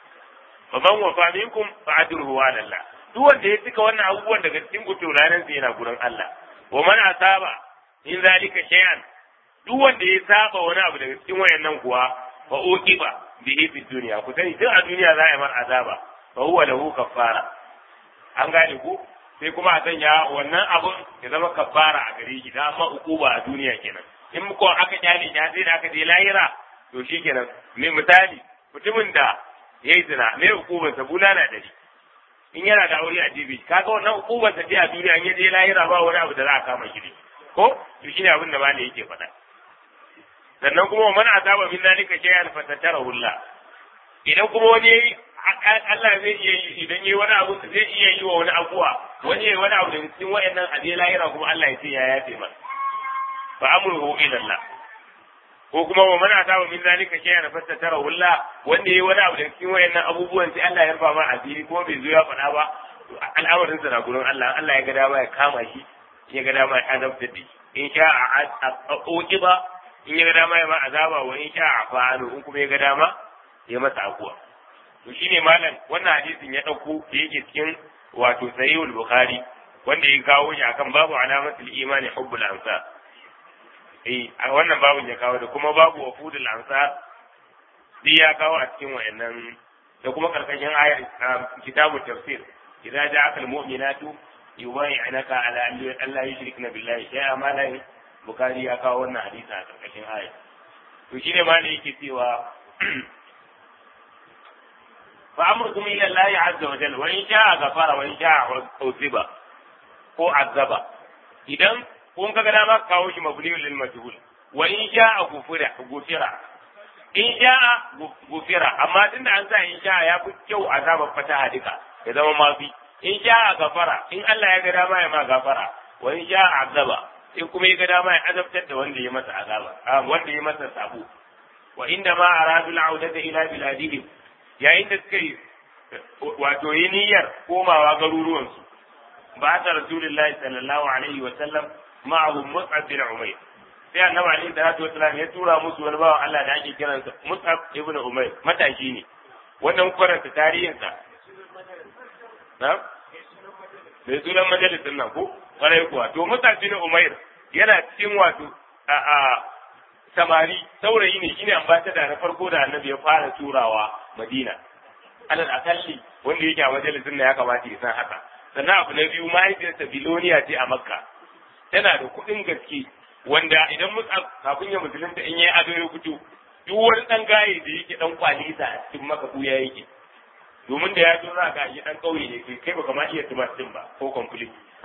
fa man wafa minkum fa ajruhu ala Allah duk wanda ya cika wannan abubuwan daga cikin kuturanen sa yana gurin Allah wa man asaba in zalika shay'an duk wanda ya saba wani abu daga cikin wayannan kuwa fa uqiba bihi fi dunya ku sani duk a duniya za a yi mar azaba fa huwa lahu kaffara an gane ku sai kuma a sanya wannan abun ya zama kaffara a gare shi da amma uquba a duniya kenan in ko aka kyale ya sai da aka je lahira to shikenan me misali mutumin da yayi zina me uquban sa bulala dari in yana da aure a jibi kaga wannan uquban sa a duniya in ya je lahira ba wani abu da za a kama shi ko to shine abin da malai yake faɗa sannan kuma man azaba min zalika shay'an fatatarahu Allah idan kuma wani yayi Allah zai iya yi idan yayi wani abu zai iya yi wa wani abuwa wani yayi wani abu da cikin wayannan aje lahira kuma Allah ya ce ya yafe masa fa amruhu ila Allah ko kuma wa man azaba min zalika shay'an fatatarahu Allah wanda yayi wani abu da cikin wayannan abubuwan sai Allah ya rufa ma asiri ko bai zo ya faɗa ba al'amarin sa na gurin Allah Allah ya ga dama ya kama shi ya ga dama ya azabta da in sha a uqiba in ya ga dama ya ma azaba wa in sha a fa'alu in kuma ya ga dama ya masa akuwa to shine malam wannan hadisin ya dauko da yake cikin wato sahihul bukhari wanda ya kawo shi akan babu alamatul imani hubbul ansar eh a wannan babun ya kawo da kuma babu wafudul ansar shi ya kawo a cikin wayannan da kuma karkashin ayar kitabut tafsir idza ja'aka almu'minatu yubay'unaka ala an la yushrikna billahi shay'a ma la bukhari ya kawo wannan hadisi a karkashin ayar to shine malam yake cewa فأمركم إلى الله عز وجل وإن شاء غفر وإن شاء عذب ko azaba idan kun kaga dama kawo shi mabniyun lil majhul wa in sha'a gufira gufira in sha'a gufira amma tunda an sa in sha'a ya fi kyau azabar fataha duka ya zama mafi in sha'a gafara in Allah ya ga dama ya ma gafara wa in sha'a azaba in kuma ya ga dama ya azabtar da wanda ya masa azaba wanda ya masa sabo wa inda ma aradu al'audata ila biladihim yayin da suka yi wato yi niyyar komawa garuruwansu ba ta rasulullahi sallallahu alaihi wa sallam ma'ahu mus'ab bin umayr sai annabi alaihi salatu wa sallam ya tura musu wani bawan Allah da ake kiransa mus'ab ibn umayr matashi ne wannan karanta tarihinsa na mai sunan majalisin nan ko kwarai kuwa to mus'ab bin umayr yana cikin wato a a samari saurayi ne shine ambassador na farko da annabi ya fara turawa Madina alal akalli wanda yake a majalisin nan ya kamata ya san haka sannan abu na biyu mahaifiyarsa biloniya ce a Makka tana da kuɗin gaske wanda idan musa kafin ya musulunta in yayi ado ya fito duk wani dan gaye da yake dan kwalisa a cikin Makka ko ya yake domin da ya zo za ka yi dan kauye ne kai baka ma iya tumatin ba ko complete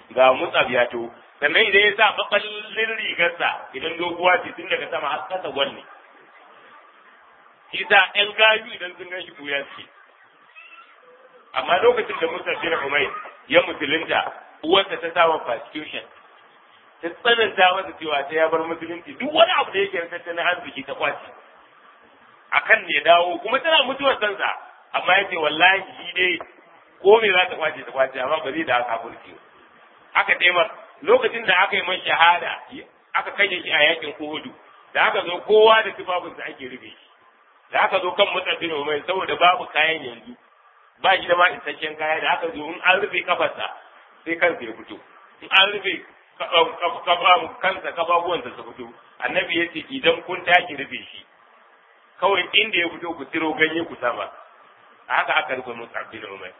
ga Mus'ab ya to sannan idan ya sa bakallin rigarsa idan doguwa ce tun daga sama har kasa gwal ne shi sa ƴan gayu idan sun gan shi buya ce amma lokacin da Musa bin Umayr ya musulunta uwarsa ta sa wa persecution ta tsananta masa cewa ta ya bar musulunci duk wani abu da yake tattalin arziki ta kwace akan ne dawo kuma tana mutuwar sansa amma yace wallahi shi dai ko me za ta kwace ta kwace amma ba zai da aka burki aka taimar lokacin da aka yi man shahada aka kashe shi a yakin Uhud da aka zo kowa da tufafinsa ake rufe shi da aka zo kan mutaddin Umar saboda babu kayan yanzu ba shi da ma isasshen kaya da aka zo in an rufe kafarsa sai kansa ya fito in an rufe kansa kafafuwansa su fito annabi ya ce idan kun taki rufe shi kawai inda ya fito ku tiro ganye ku sama a haka aka rufe mutaddin Umar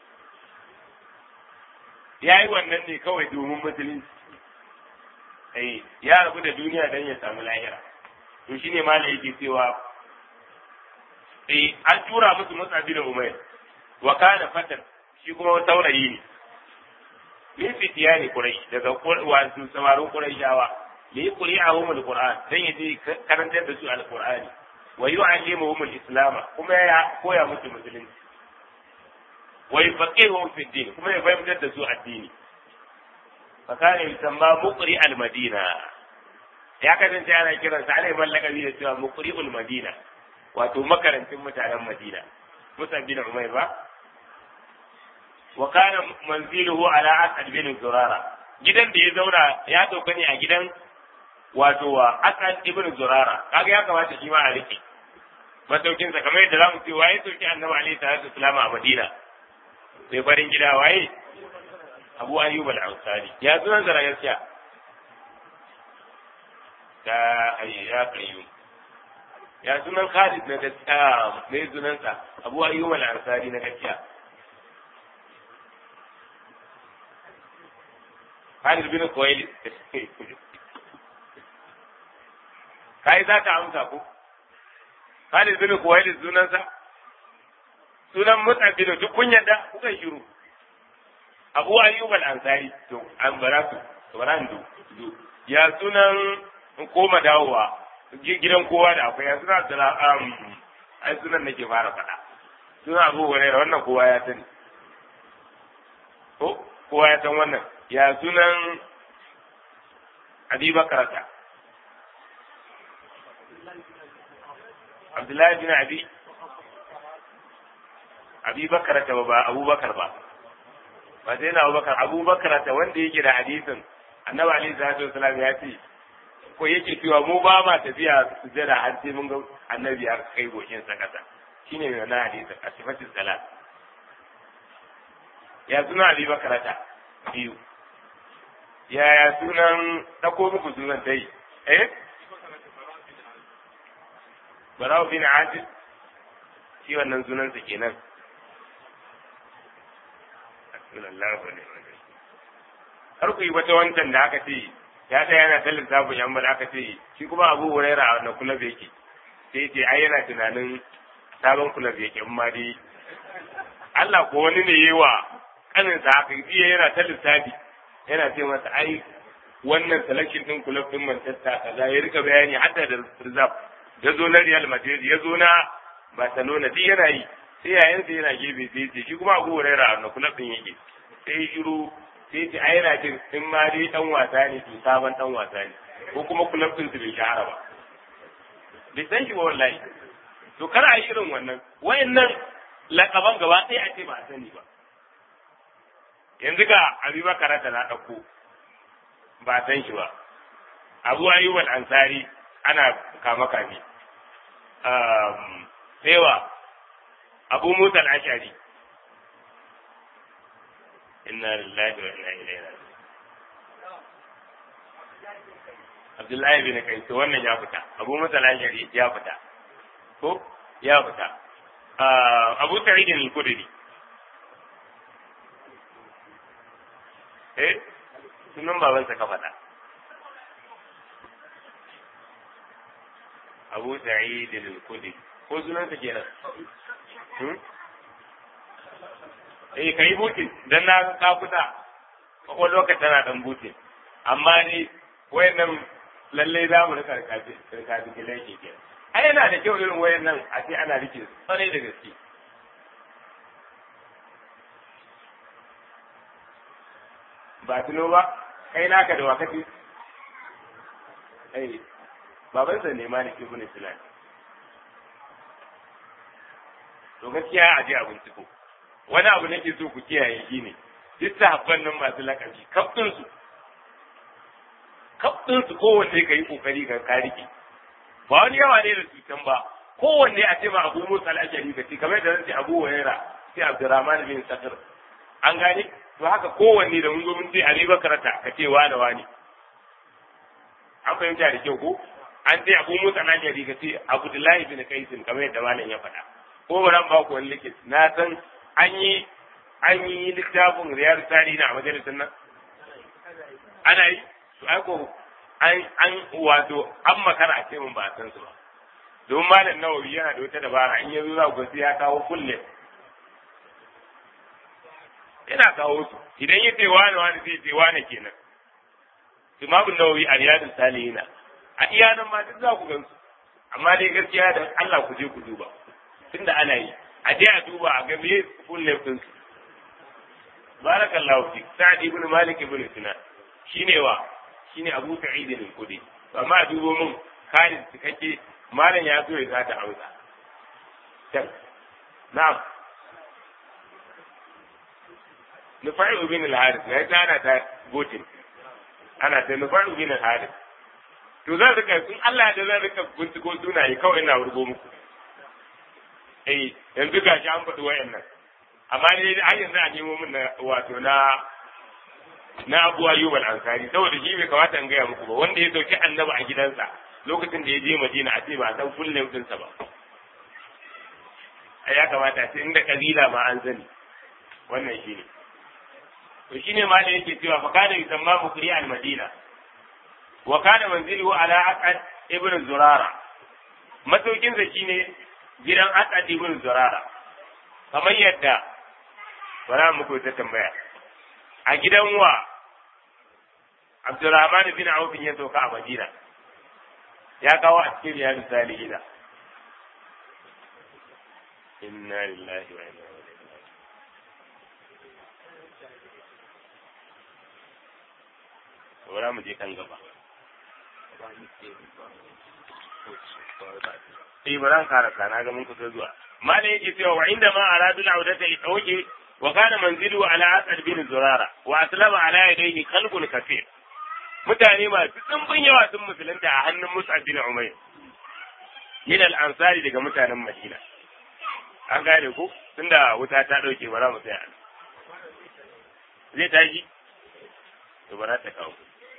ya yi wannan ne kawai domin musulunci eh ya rabu da duniya don ya samu lahira to shine ma da yake cewa eh an tura musu Mus'ab bin Umayr wa kana fatan shi kuma saurayi ne min fitiyani Quraysh daga wasu samarin Qurayshawa li qur'ahum al-Qur'an dan yaje karantar da su al-Qur'ani wa yu'allimuhum al-Islam kuma ya koya musu musulunci wa yufaqihuhum fi din kuma ya fahimtar da su addini fa kana yusamma muqri al-Madina ya kasance ana kiransa alai mallakabi da cewa muqri'ul Madina wato makarantin mutanen Madina Mus'ab bin Umayr ba wa kana manziluhu ala Asad bin Zurara gidan da ya zauna ya dauka ne a gidan wato wa Asad ibn Zurara kaga ya kamata shi ma a rike masaukin sa kamar yadda zamu ce waye sauki Annabi alaihi salatu wasallam a Madina sai farin gida waye Abu Ayyub al-Ansari ya zuwan zara gaskiya da ayya kayyum ya sunan Khalid na gaskiya mai sunansa Abu Ayyub al-Ansari na gaskiya Khalid bin Khuwailid kai za ta amsa ko Khalid bin Khuwailid sunansa sunan Mus'ab bin duk kun yadda kuka shiru Abu Ayyub al-Ansari to an baratu barandu ya sunan koma dawowa gidan kowa da akwai ya suna da ai sunan nake fara faɗa sunan Abu Hurairah wannan kowa ya sani ko kowa ya san wannan ya sunan Abi Bakar ta Abdullahi bin Abi Abi Bakar ta ba Abu Bakar ba ba sai na Abu Bakar Abu Bakar ta wanda yake da hadisin Annabi alaihi salatu wasallam ya ce ko yake cewa mu ba ma tafiya sujada har sai mun ga Annabi ya kai goshin sa kasa shine mai wannan hadisin a sifatin salat ya suna Abi Bakar ta biyu ya ya sunan dako muku sunan dai eh Barau bin Azib shi wannan sunan sa kenan sallallahu alaihi wasallam har ku yi wata wancan da aka ce ya tsaya yana ta lissafin yan bada aka ce shi kuma Abu Huraira a wannan kulab yake sai ce ai yana tunanin sabon kulab yake amma dai Allah ko wani ne yayi wa kanin sa haka iya yana ta lissafi yana ce masa ai wannan selection din kulab din Manchester kaza ya rika bayani hatta da reserve ya zo na Real Madrid ya zo na Barcelona duk yana yi sai yayin sai yana gefe sai ce shi kuma Abu Huraira a wannan kulab din yake sai shiru sai ce ai yana jin in ma dai dan wasa ne to sabon dan wasa ne ko kuma kulab din su bai shahara ba bai san shi ba wallahi to kana a irin wannan wayannan lakaban gaba sai a ce ba a sani ba yanzu ga Abubakar ta na dauko ba san shi ba Abu Ayyub al-Ansari ana kama kame um sewa Abu Musa al-Ash'ari inna lillahi wa inna ilaihi raji'un Abdullahi bin Qais wannan ya fita Abu Musa al-Ash'ari ya fita ko ya fita Abu Sa'id al-Khudri eh sunan babansa ka fada Abu Sa'id al-Khudri ko sunansa kenan hmm eh kai bukin dan na ka fita kwakwalwarka tana dan butin amma ni wayannan lallai za mu rika rikafi gilai ke ke ai yana da kyau irin wayannan a ce ana rike su kwarai da gaske ba tuno ba kai naka da wakati ai baban sa ne malik ibn sinan to gaskiya a je abin tuko wani abu nake so ku kiyaye shi ne duk sahabban nan masu lakabi kaftin su kaftin su kowanne ka yi kokari ka karike ba wani yawa ne da cutan ba kowanne a ce ma abu musa al-ashari ka ce kamar da zan abu waira sai abdurrahman bin sakhr an gane to haka kowanne da mun zo mun ce ali bakarata ka ce wani wani an fahimta da kyau ko an ce abu musa al-ashari ka ce abdullahi bin qais kamar yadda malam ya faɗa ko ba ran ba ku wani likit na san an yi an yi littafin riyar tarihi na majalisar nan ana yi to ai ko an an wato an makara a ce mun ba san su ba don malam nawawi yana da wata dabara in yazo za ku ya kawo kulle yana kawo su idan yace wani wani zai ce wani kenan imamu nawawi a riyadus salihina a iyanan ma duk za ku gansu amma dai gaskiya da Allah ku je ku duba tunda ana yi a je a duba a ga me kulle din su barakallahu fi sa'd ibn malik ibn sinan shine wa shine abu sa'id al-khudri amma a dubo mun karin cikakke malam ya zo ya zata amsa dan na'am nufa'u bin al-harith ya ta ana ta gotin ana ta nufa'u bin al-harith to zan rika in Allah ya da zan rika binciko sunaye kawai ina wurgo muku eh yanzu gashi an faɗi wayannan amma ne har yanzu a nemo min na wato na na Abu Ayyub al-Ansari saboda shi bai kamata in gaya muku ba wanda ya dauki annabi a gidansa lokacin da ya je Madina a ce ba san full din sa ba ai ya kamata sai inda kabila ma an sani wannan shine to shine ma da yake cewa fa kana yusamma mukri al-Madina wa kana manzilu ala Aqad ibn Zurara masaukin sa shine gidan Aqad ibn Zurara kamar yadda bara muku ta tambaya a gidan wa Abdurrahman bin Auf ya sauka a Madina ya kawo a cikin riyadus salihina inna lillahi wa inna ilaihi raji'un bara mu je kan gaba sai bara karasa na ga mun kusa zuwa malai yake cewa wa inda ma aradu al'audata yauke wa kana manzilu ala Asad bin Zurara wa aslama ala yadayhi khalqun kathir mutane masu tsimbin yawa sun musulunta a hannun Mus'ab bin Umayr min al-ansari daga mutanen Madina an gane ko tunda wuta ta dauke bara mu tsaya zai tashi to bara ta kawo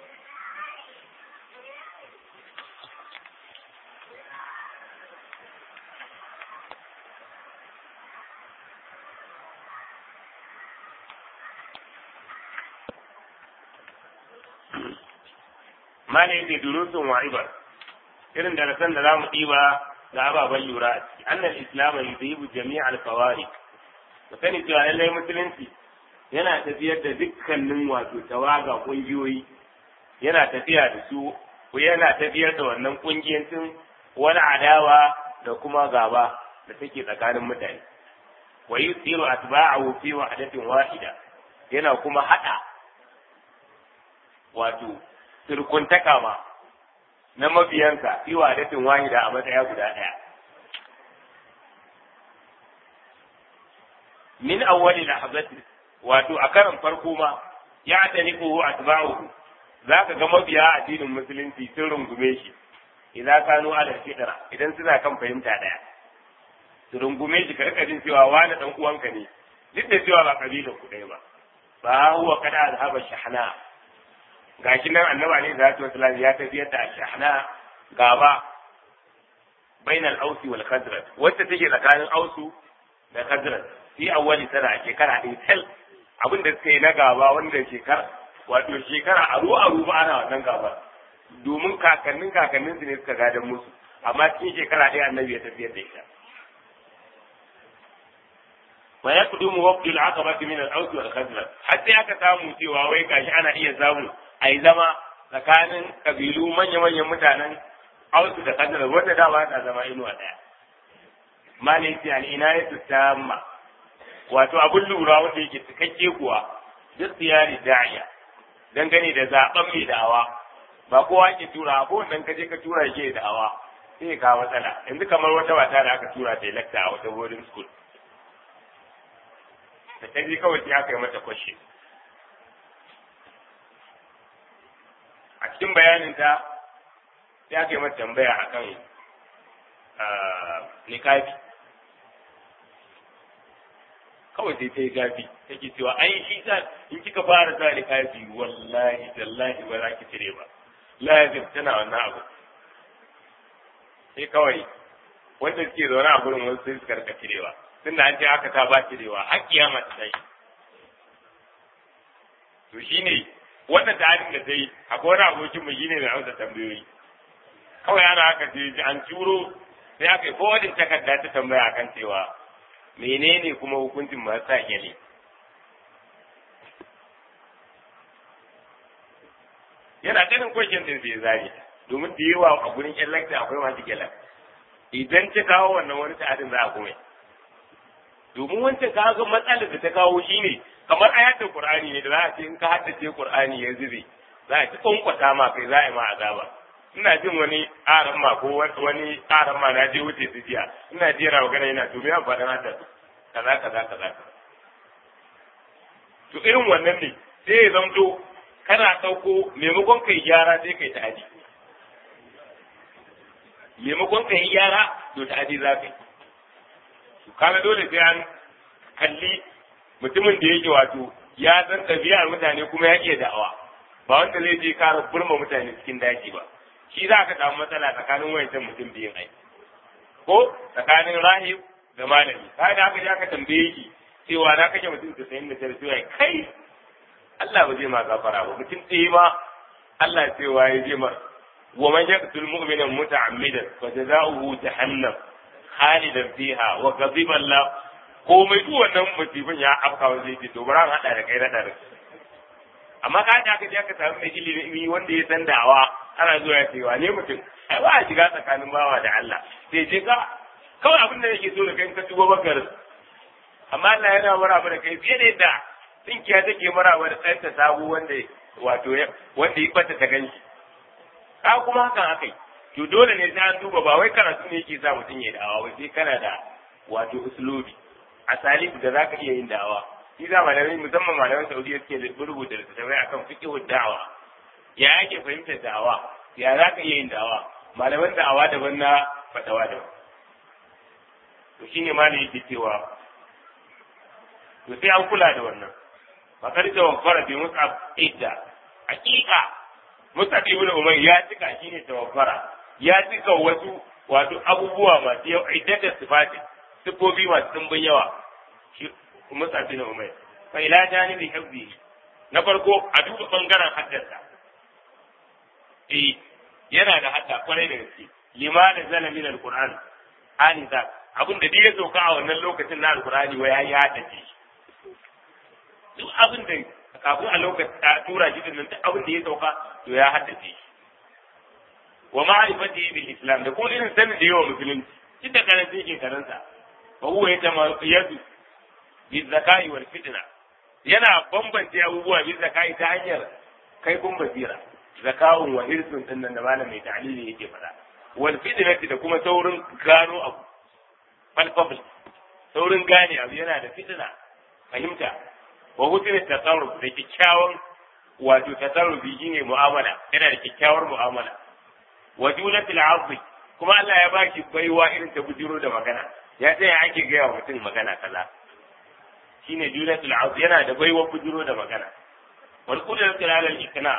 mana yake durusun wa'ibar irin darasan da za mu ɗiba da ababen lura a ciki annal islam yudhibu jami' al-fawari ka sani cewa lallai musulunci yana tafiyar da dukkanin wato tawaga kungiyoyi yana tafiya da su ko yana tafiyar da wannan kungiyancin wani adawa da kuma gaba da take tsakanin mutane wa yusiru atba'ahu fi wahdatin wahida yana kuma hada wato surkuntaka ma na mabiyansa fi wahdatin wahida a matsaya guda daya min awwali lahzati wato a karan farko ma ya taniku atba'uhu zaka ga mabiya addinin musulunci sun rungume shi idan kanu ala fitra idan suna kan fahimta daya su rungume shi ka rika jin cewa wani dan uwanka ne duk da cewa ba kabilar ku ɗaya ba ba huwa kada azhaba shahna gashi nan annabi ne da sallallahu ya tafiyar da shahna gaba bainal ausi wal khazraj wacce take tsakanin ausu da khazraj fi awwali sana shekara ɗin tel abin da suka yi na gaba wanda shekara wato shekara aru aru ba ana wannan gaba domin kakannin kakannin su ne suka gadan musu amma cikin shekara ɗaya annabi ya tafiyar da ita wa yaqdumu waqtul aqabati min al-aws wal khazraj hatta aka samu cewa wai gashi ana iya samu ai zama tsakanin kabilu manya-manyan mutanen Aus da Khazraj wanda da ba ta zama inuwa daya malai al-inayatu tamma wato abun lura wanda yake cikakke kuwa duk tsiyari da'iya dangane da zaben mai da'awa ba kowa ke tura ko wannan kaje ka tura yake da'awa sai ka matsala yanzu kamar wata wata da aka tura ta lecture a wata boarding school da kaje kawai sai aka yi mata kwashe a cikin bayanin ta sai aka yi mata tambaya akan nikafi kawai sai ta yi gafi take cewa ai shi sa in kika fara sa nikafi wallahi tallahi ba za ki cire ba lazim tana wannan abu sai kawai wanda suke zaune a gurin wasu sai suka rika cirewa tunda an ce aka ta ba cirewa har kiyama ta tashi to shine wannan ta'adin da ta yi akwai wani abokin mu shine mai amsa tambayoyi kawai ana haka sai an turo sai aka yi kowadin takarda ta tambaya akan cewa menene kuma hukuncin masu sa gyale yana ganin kwashin din sai zari domin da yawa a gurin yan lakta akwai masu gyala idan ta kawo wannan wani ta'adin za a kuma domin wancan ka ga matsalar da ta kawo shine kamar ayatul qur'ani ne da za a ce in ka haddace qur'ani ya zube za a ci kwankwata ma kai za a yi ma azaba ina jin wani aran ma ko wani aran ma na je wuce su jiya ina jera magana yana to me amfanin hada kaza kaza kaza to irin wannan ne sai ya zamto kana dauko maimakon kai gyara sai kai ta'adi maimakon kai gyara to ta'adi za ka yi to kana dole sai an kalli mutumin da yake wato ya san ɗabi'ar mutane kuma ya iya da'awa ba wanda zai je kara burma mutane cikin daji ba shi za ka samu matsala tsakanin wayancan mutum biyun ai ko tsakanin rahib da malami kaga haka ya ka tambaye shi cewa na kake mutum da sayin da tarbiya kai Allah ba zai ma gafara ba mutum ɗaya ma Allah cewa ya je mar wa man yaqtul mu'mina muta'ammidan fa jazaohu jahannam khalidan fiha wa ghadiba Allah komai duk wannan musibin ya afka wa zai ce to bara hada da kai rada da amma ka da aka je aka samu mai ilimi wanda ya san dawa ana zuwa ya ce wa ne mutum ai ba a shiga tsakanin bawa da Allah sai je ka kawai abin da yake so da kai ka tuba bakar amma Allah yana maraba da kai fiye da yadda tsinkiya take maraba da tsayar sabu wanda wato wanda ya bata ta ganshi ka kuma hakan akai to dole ne sai an duba ba wai karatu ne yake sa mutum ya da'awa ba sai kana da wato uslubi asali da zaka iya yin da'awa shi za malamai musamman malaman Saudiya suke rubuta littattafai akan fiqhud da'awa ya yake fahimtar da'awa ya zaka iya yin da'awa malaman da'awa daban na fatawa daban to shine malami yake cewa to sai an kula da wannan fakar da wafara bi mus'ab idda hakika mus'ab ibn umar ya cika shine tawaffara ya cika wasu wato abubuwa masu yau iddata sifati sifofi masu dimbin yawa shi mus'ab ibn umar fa ila janibi hifzi na farko a duba bangaren haddasa eh yana da hadda kwarai da gaske lima da zala min alquran ani da abin da ya sauka a wannan lokacin na alqurani wai ya haddace duk abin da kafin a lokacin a tura shi din nan duk abin da ya sauka to ya haddace shi wa ma'rifati bil islam da kuma irin sanin da yawa musulunci duk da karanta yake karanta wa huwa yatamayyazu bi zakai wal fitna yana bambance abubuwa bi zakai ta hanyar kai kun basira zakawun wa hirsun din nan da malamin ta'lili yake fada wal fitnati da kuma saurin gano abu falfafil saurin gane abu yana da fitna fahimta wa hutun tasarruf da kikkiawan wato tasarrufi shine mu'amala yana da kyakkyawar mu'amala wa julatul azmi kuma Allah ya baki baiwa irin ta bujiro da magana ya tsaya ake gaya wa mutum magana kaza shine julatul azmi yana da baiwa bujiro da magana wal qudratu ala al ikna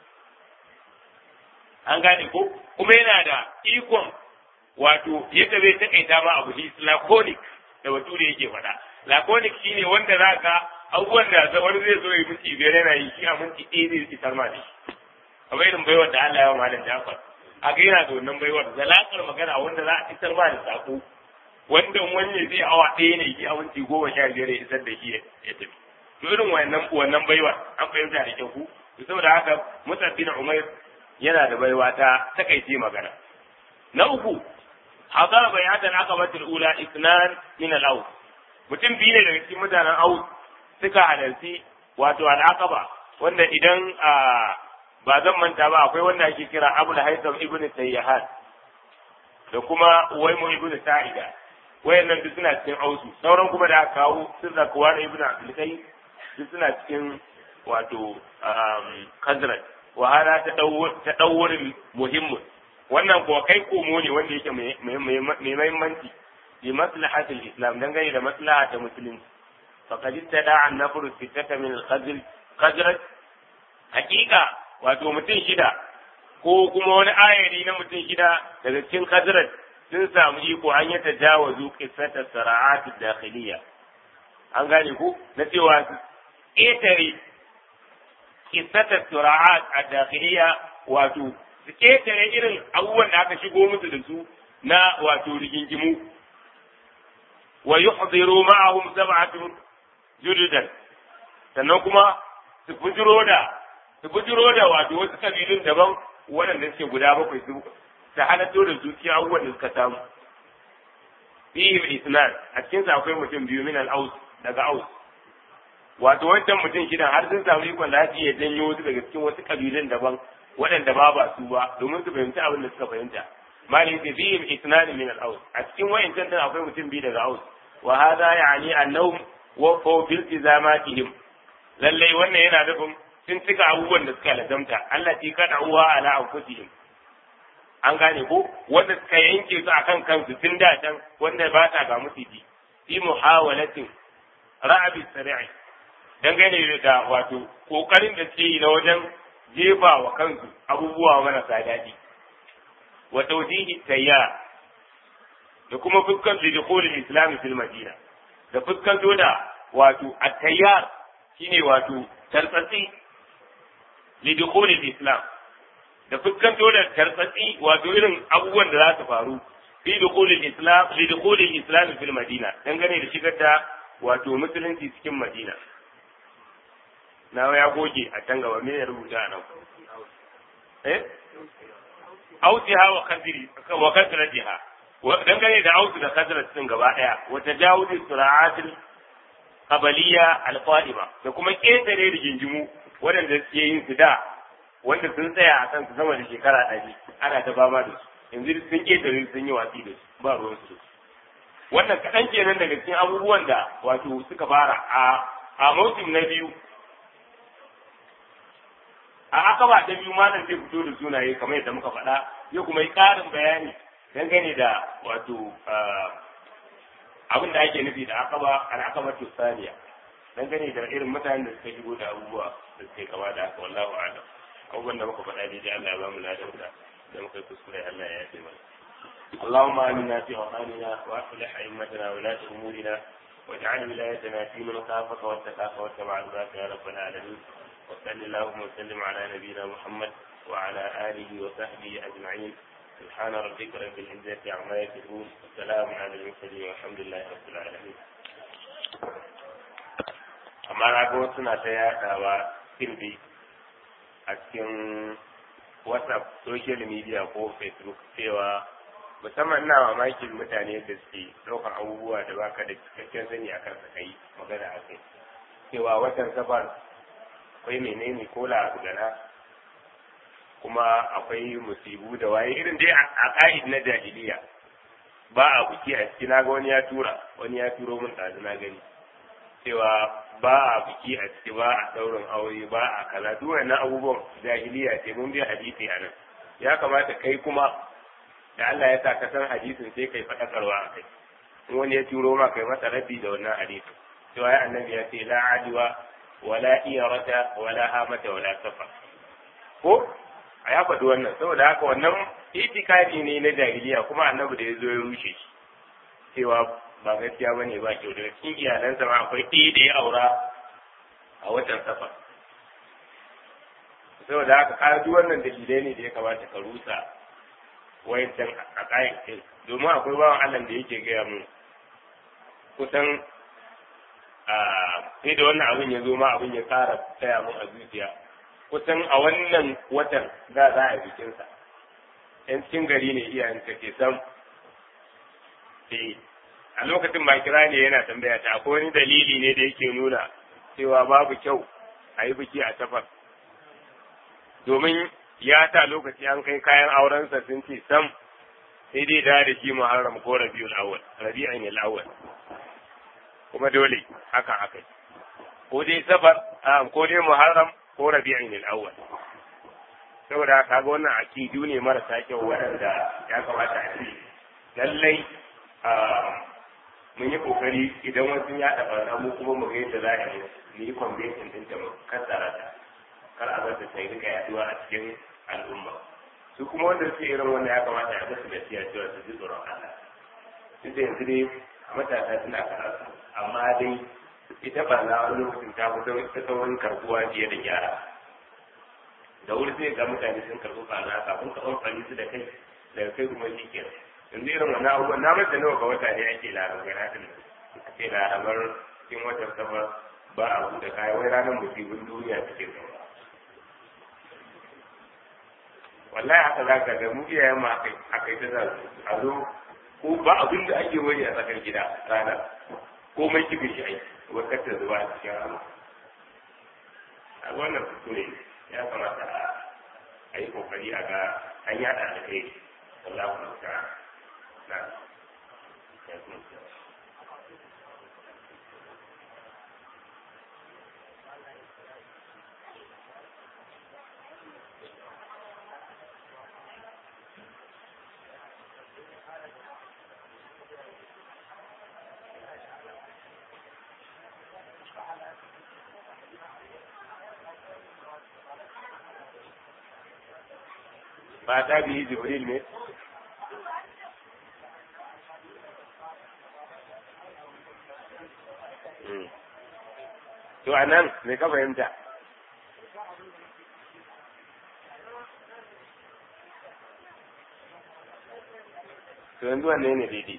an gane ko kuma yana da ikon wato yadda zai takaita ma abu shi laconic da bature yake faɗa laconic shine wanda zaka abubuwan da wani zai zo yi minti biyar yana yi shi a minti ɗaya zai isar ma da shi kamar irin baiwar da Allah ya wa malam Jafar a ga yana da wannan baiwar zalakar magana wanda za a isar ma da sako wanda wani zai awa ɗaya ne ki awanci goma sha biyar ya isar da shi ya tafi to irin wannan wannan baiwa an fahimta da kyau ku saboda haka Mus'ab bin Umair yana da baiwa ta takaice magana na uku hadara bayatan aqabatul ula isnan min al-aws mutum biyu ne daga cikin mutanen aus suka halarci wato al-aqaba wanda idan ba zan manta ba akwai wanda ake kira Abul Haytham ibn Sayyahat da kuma Waymu ibn Sa'ida wayannan duk suna cikin ausu sauran kuma da aka kawo sun zakwa ibn Abdul Qayyim duk suna cikin wato Khazraj wa hada tadawwur muhimmin wannan kuwa kai komo ne wanda yake mai muhimmanci li maslahatil islam dangane da maslaha ta musulunci faqad istada an nafru sittata min al-khazraj khazraj hakika wato mutum shida ko kuma wani ayari na mutum shida daga cikin khazraj sun samu iko an yi tajawazu qissata sara'at ad-dakhiliyya an gane ku na cewa ƙetare qissata sara'at ad-dakhiliyya wato su ƙetare irin abubuwan da aka shigo musu da su na wato rigingimu wa yuhdiru ma'ahum sab'atun jududan sannan kuma su bujiro da su bujiro da wato wasu kabilun daban waɗanda suke guda bakwai su ta halatto da zuciya abubuwan da suka samu fihim isnan a cikin sa akwai mutum biyu min al-aus daga aus wato wancan mutum shidan har sun samu ikon da su iya janyo wasu daga cikin wasu kabilun daban waɗanda ba ba su ba domin su fahimci abin da suka fahimta malin fi fihim isnan min al-aus a cikin wayancan din akwai mutum biyu daga aus wa hadha ya'ni annahum wa fa bil tizamatihim lalle wannan yana nufin sun cika abubuwan da suka lazamta Allah ti kada uwa ala anfusihim an gane ko wanda suka yanke su akan kansu tun da can wanda ba ta ga musiti fi muhawalatin ra'abi sari'i dangane da wato kokarin da suke yi na wajen jefa wa kansu abubuwa marasa daɗi wa tawjihi tayyar da kuma fuskan lidukhul islam fil madina da fuskan da wato at-tayyar shine wato tartsatsi lidukhul islam da fuskan da tartsatsi wato irin abubuwan da za su faru fi dukhul islam lidukhul islam fil madina dangane da shigar da wato musulunci cikin madina nawa ya goge a can gaba me ya rubuta a nan eh ausiha wa khadri wa khadriha dangane da ausu da khadrat din gaba daya wa tajawuzi sura'atil qabaliya alqaima da kuma ketare da jinjimu waɗanda suke yin su da wanda sun tsaya a kan su sama da shekara ɗari ana ta fama da su yanzu sun ketare sun yi watsi da su ba ruwan su wannan kaɗan kenan daga cikin abubuwan da wato suka fara a a mausim na biyu a akaba ta biyu malam zai fito da sunaye kamar yadda muka faɗa ya kuma yi ƙarin bayani dangane da wato abin da ake nufi da akaba al'akaba tusaniya dangane da irin mutanen da suka shigo da abubuwa da suke kama da haka wallahu a'lam abubuwan da muka faɗa daidai Allah ya ba mu ladan da da muka yi kuskure Allah ya yafe mana اللهم آمنا في أوطاننا وأصلح أئمتنا ولاة أمورنا واجعل ولايتنا في من خافك واتقاك واتبع رضاك يا رب العالمين وصل اللهم وسلم على نبينا محمد وعلى آله وصحبه أجمعين سبحان ربك رب العزة عما يصفون والسلام على المرسلين والحمد لله رب العالمين. amma na ga wasu na ta yaɗawa sirri a cikin whatsapp social media ko facebook cewa musamman ina mamakin mutane da suke ɗaukar abubuwa da baka da cikakken sani a kansa kai magana a kai cewa watan safar akwai menene kola a gudana kuma akwai musibu da waye irin dai a ƙa'id na jahiliya ba a buki a ciki na ga wani ya tura wani ya turo min ɗazu na gani cewa ba a buki a ciki ba a ɗaurin aure ba a kaza duk wannan abubuwan jahiliya ce mun bi hadisi a nan ya kamata kai kuma da Allah ya sa ka san hadisin sai kai faɗakarwa a kai in wani ya turo ma kai masa rabi da wannan hadisin cewa ya annabi ya ce la adwa wala iyarata wala hamata wala safa ko a ya faɗi wannan saboda haka wannan itikadi ne na jahiliya kuma annabi da ya zo ya rushe shi cewa ba gaskiya bane ba kyau daga cikin iyalansa ma akwai ɗaya da ya aura a watan safa saboda haka ka duk wannan dalilai ne da ya kamata ka rusa wayancan a kayan domin akwai bawan Allah da yake gaya mu kusan sai da wannan abin ya zo ma abin ya kara tsaya mun a zuciya kusan a wannan watan za za a bikinsa yan cikin gari ne iyayen ka ke sam eh a lokacin ba kira ne yana tambaya ta akwai wani dalili ne da yake nuna cewa babu kyau a yi biki a safar domin ya ta lokaci an kai kayan aurensa sun ce sam sai dai da da shi muharram ko rabiul awwal rabi'in al-awwal kuma dole haka haka ko dai safar ko dai muharram ko rabi'in al-awwal saboda kaga wannan akidu ne marasa kyau waɗanda ya kamata a ce lallai mun yi kokari idan wasu ya taɓa mu kuma mu ga yadda za a yi mu yi convention din ta mu kassara ta kar a bar ta sai rika yaduwa a cikin al'umma su kuma wanda suke irin wannan ya kamata a basu da siya cewa su ji tsoron Allah duk da yanzu dai matasa suna karatu amma dai ita barna wani lokacin ta fito ta saurin karbuwa fiye da gyara da wuri sai ga mutane sun karɓi barna kafin ka amfani su da kai daga kai kuma shi ke yanzu irin wannan abubuwan na mata nawa ga wata ne ake larabar hakan ake larabar cikin watan safar ba a buɗe kaya wai ranar musibin duniya suke zama wallahi haka za ka ga mu iyayen ma aka yi ta za su a zo ko ba abin da ake wani a tsakar gida ranar komai kifin shi aiki wakatar zuba a cikin abu a wannan kuskure ya kamata a yi kokari a ga an yada da kai wallahu ta'ala na ya kuma ba ta biyi jibril ne to anan me ka fahimta to yanzu wanne ne daidai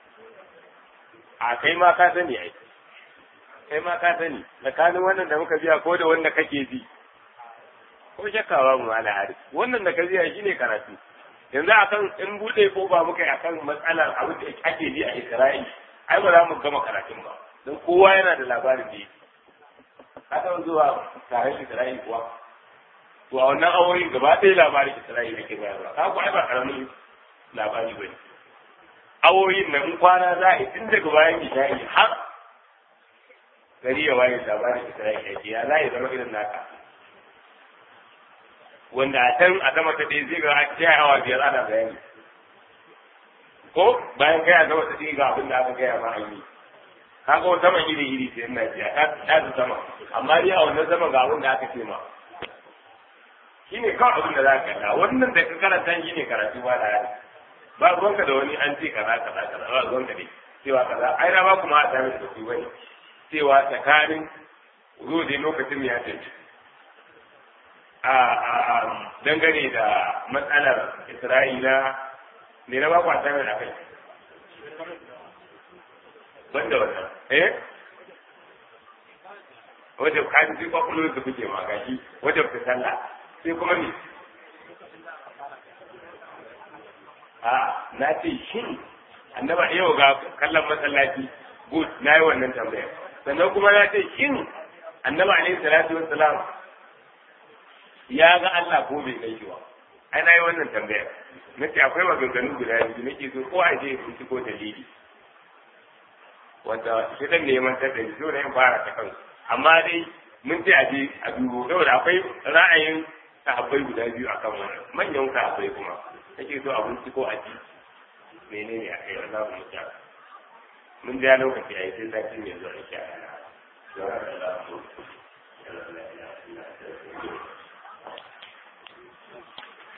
a kai ma ka sani ai kai ma ka sani tsakanin wannan da muka biya ko da wanda kake bi ko shakkawa mu ala hari wannan da ka biya shine karatu yanzu akan in bude ko ba muka yi akan matsalar abin da ake ji a Isra'il ai ba za mu gama karatun ba don kowa yana da labarin da yake haka zuwa taron Isra'il kuwa to a wannan awoyin gaba ɗaya labarin Isra'il yake bayarwa ka ku ai ba karamin labari bane awoyin nan in kwana za a yi tun daga bayan Isra'il har gari ya waye labarin Isra'il yake ya za ya zama irin naka wanda a can a sama ta ɗaya zai ga a cikin awa biyar ana bayani ko bayan kai a sama ta ɗaya ga abin da aka gaya ma an yi kaga wata zaman iri iri sai ina jiya ta ta sama amma dai a wannan zaman ga abin da aka ce ma shine kawai abin da za ka kalla wannan da ka karanta shi ne karatu ba da hali ba ruwanka da wani an ce kaza kaza kaza ba ruwanka dai cewa kaza ai na ba kuma a tsamin da su bane cewa tsakanin zo dai lokacin ya tafi a dangane da matsalar Isra'ila ne na ba ku a tsamin da kai banda wannan eh wajen kaji sai kwakwalo da kuke magashi wajen ku sallah sai kuma ne a na ce shin annaba yau ga kallon masallaci good na yi wannan tambaya sannan kuma na ce shin annaba alaihi salatu wassalam ya ga Allah ko bai kai shi ba ai na yi wannan tambaya nace akwai maganganu guda biyu nake so ko a je ku ko dalili wanda shi dan ne man tada ni dole in fara ta kansu amma dai mun ce aje a dubo saboda akwai ra'ayin sahabbai guda biyu akan wannan manyan sahabbai kuma take so abinci ko aji menene a kai Allah mu ta mun da lokaci ai sai sai ne zuwa insha Allah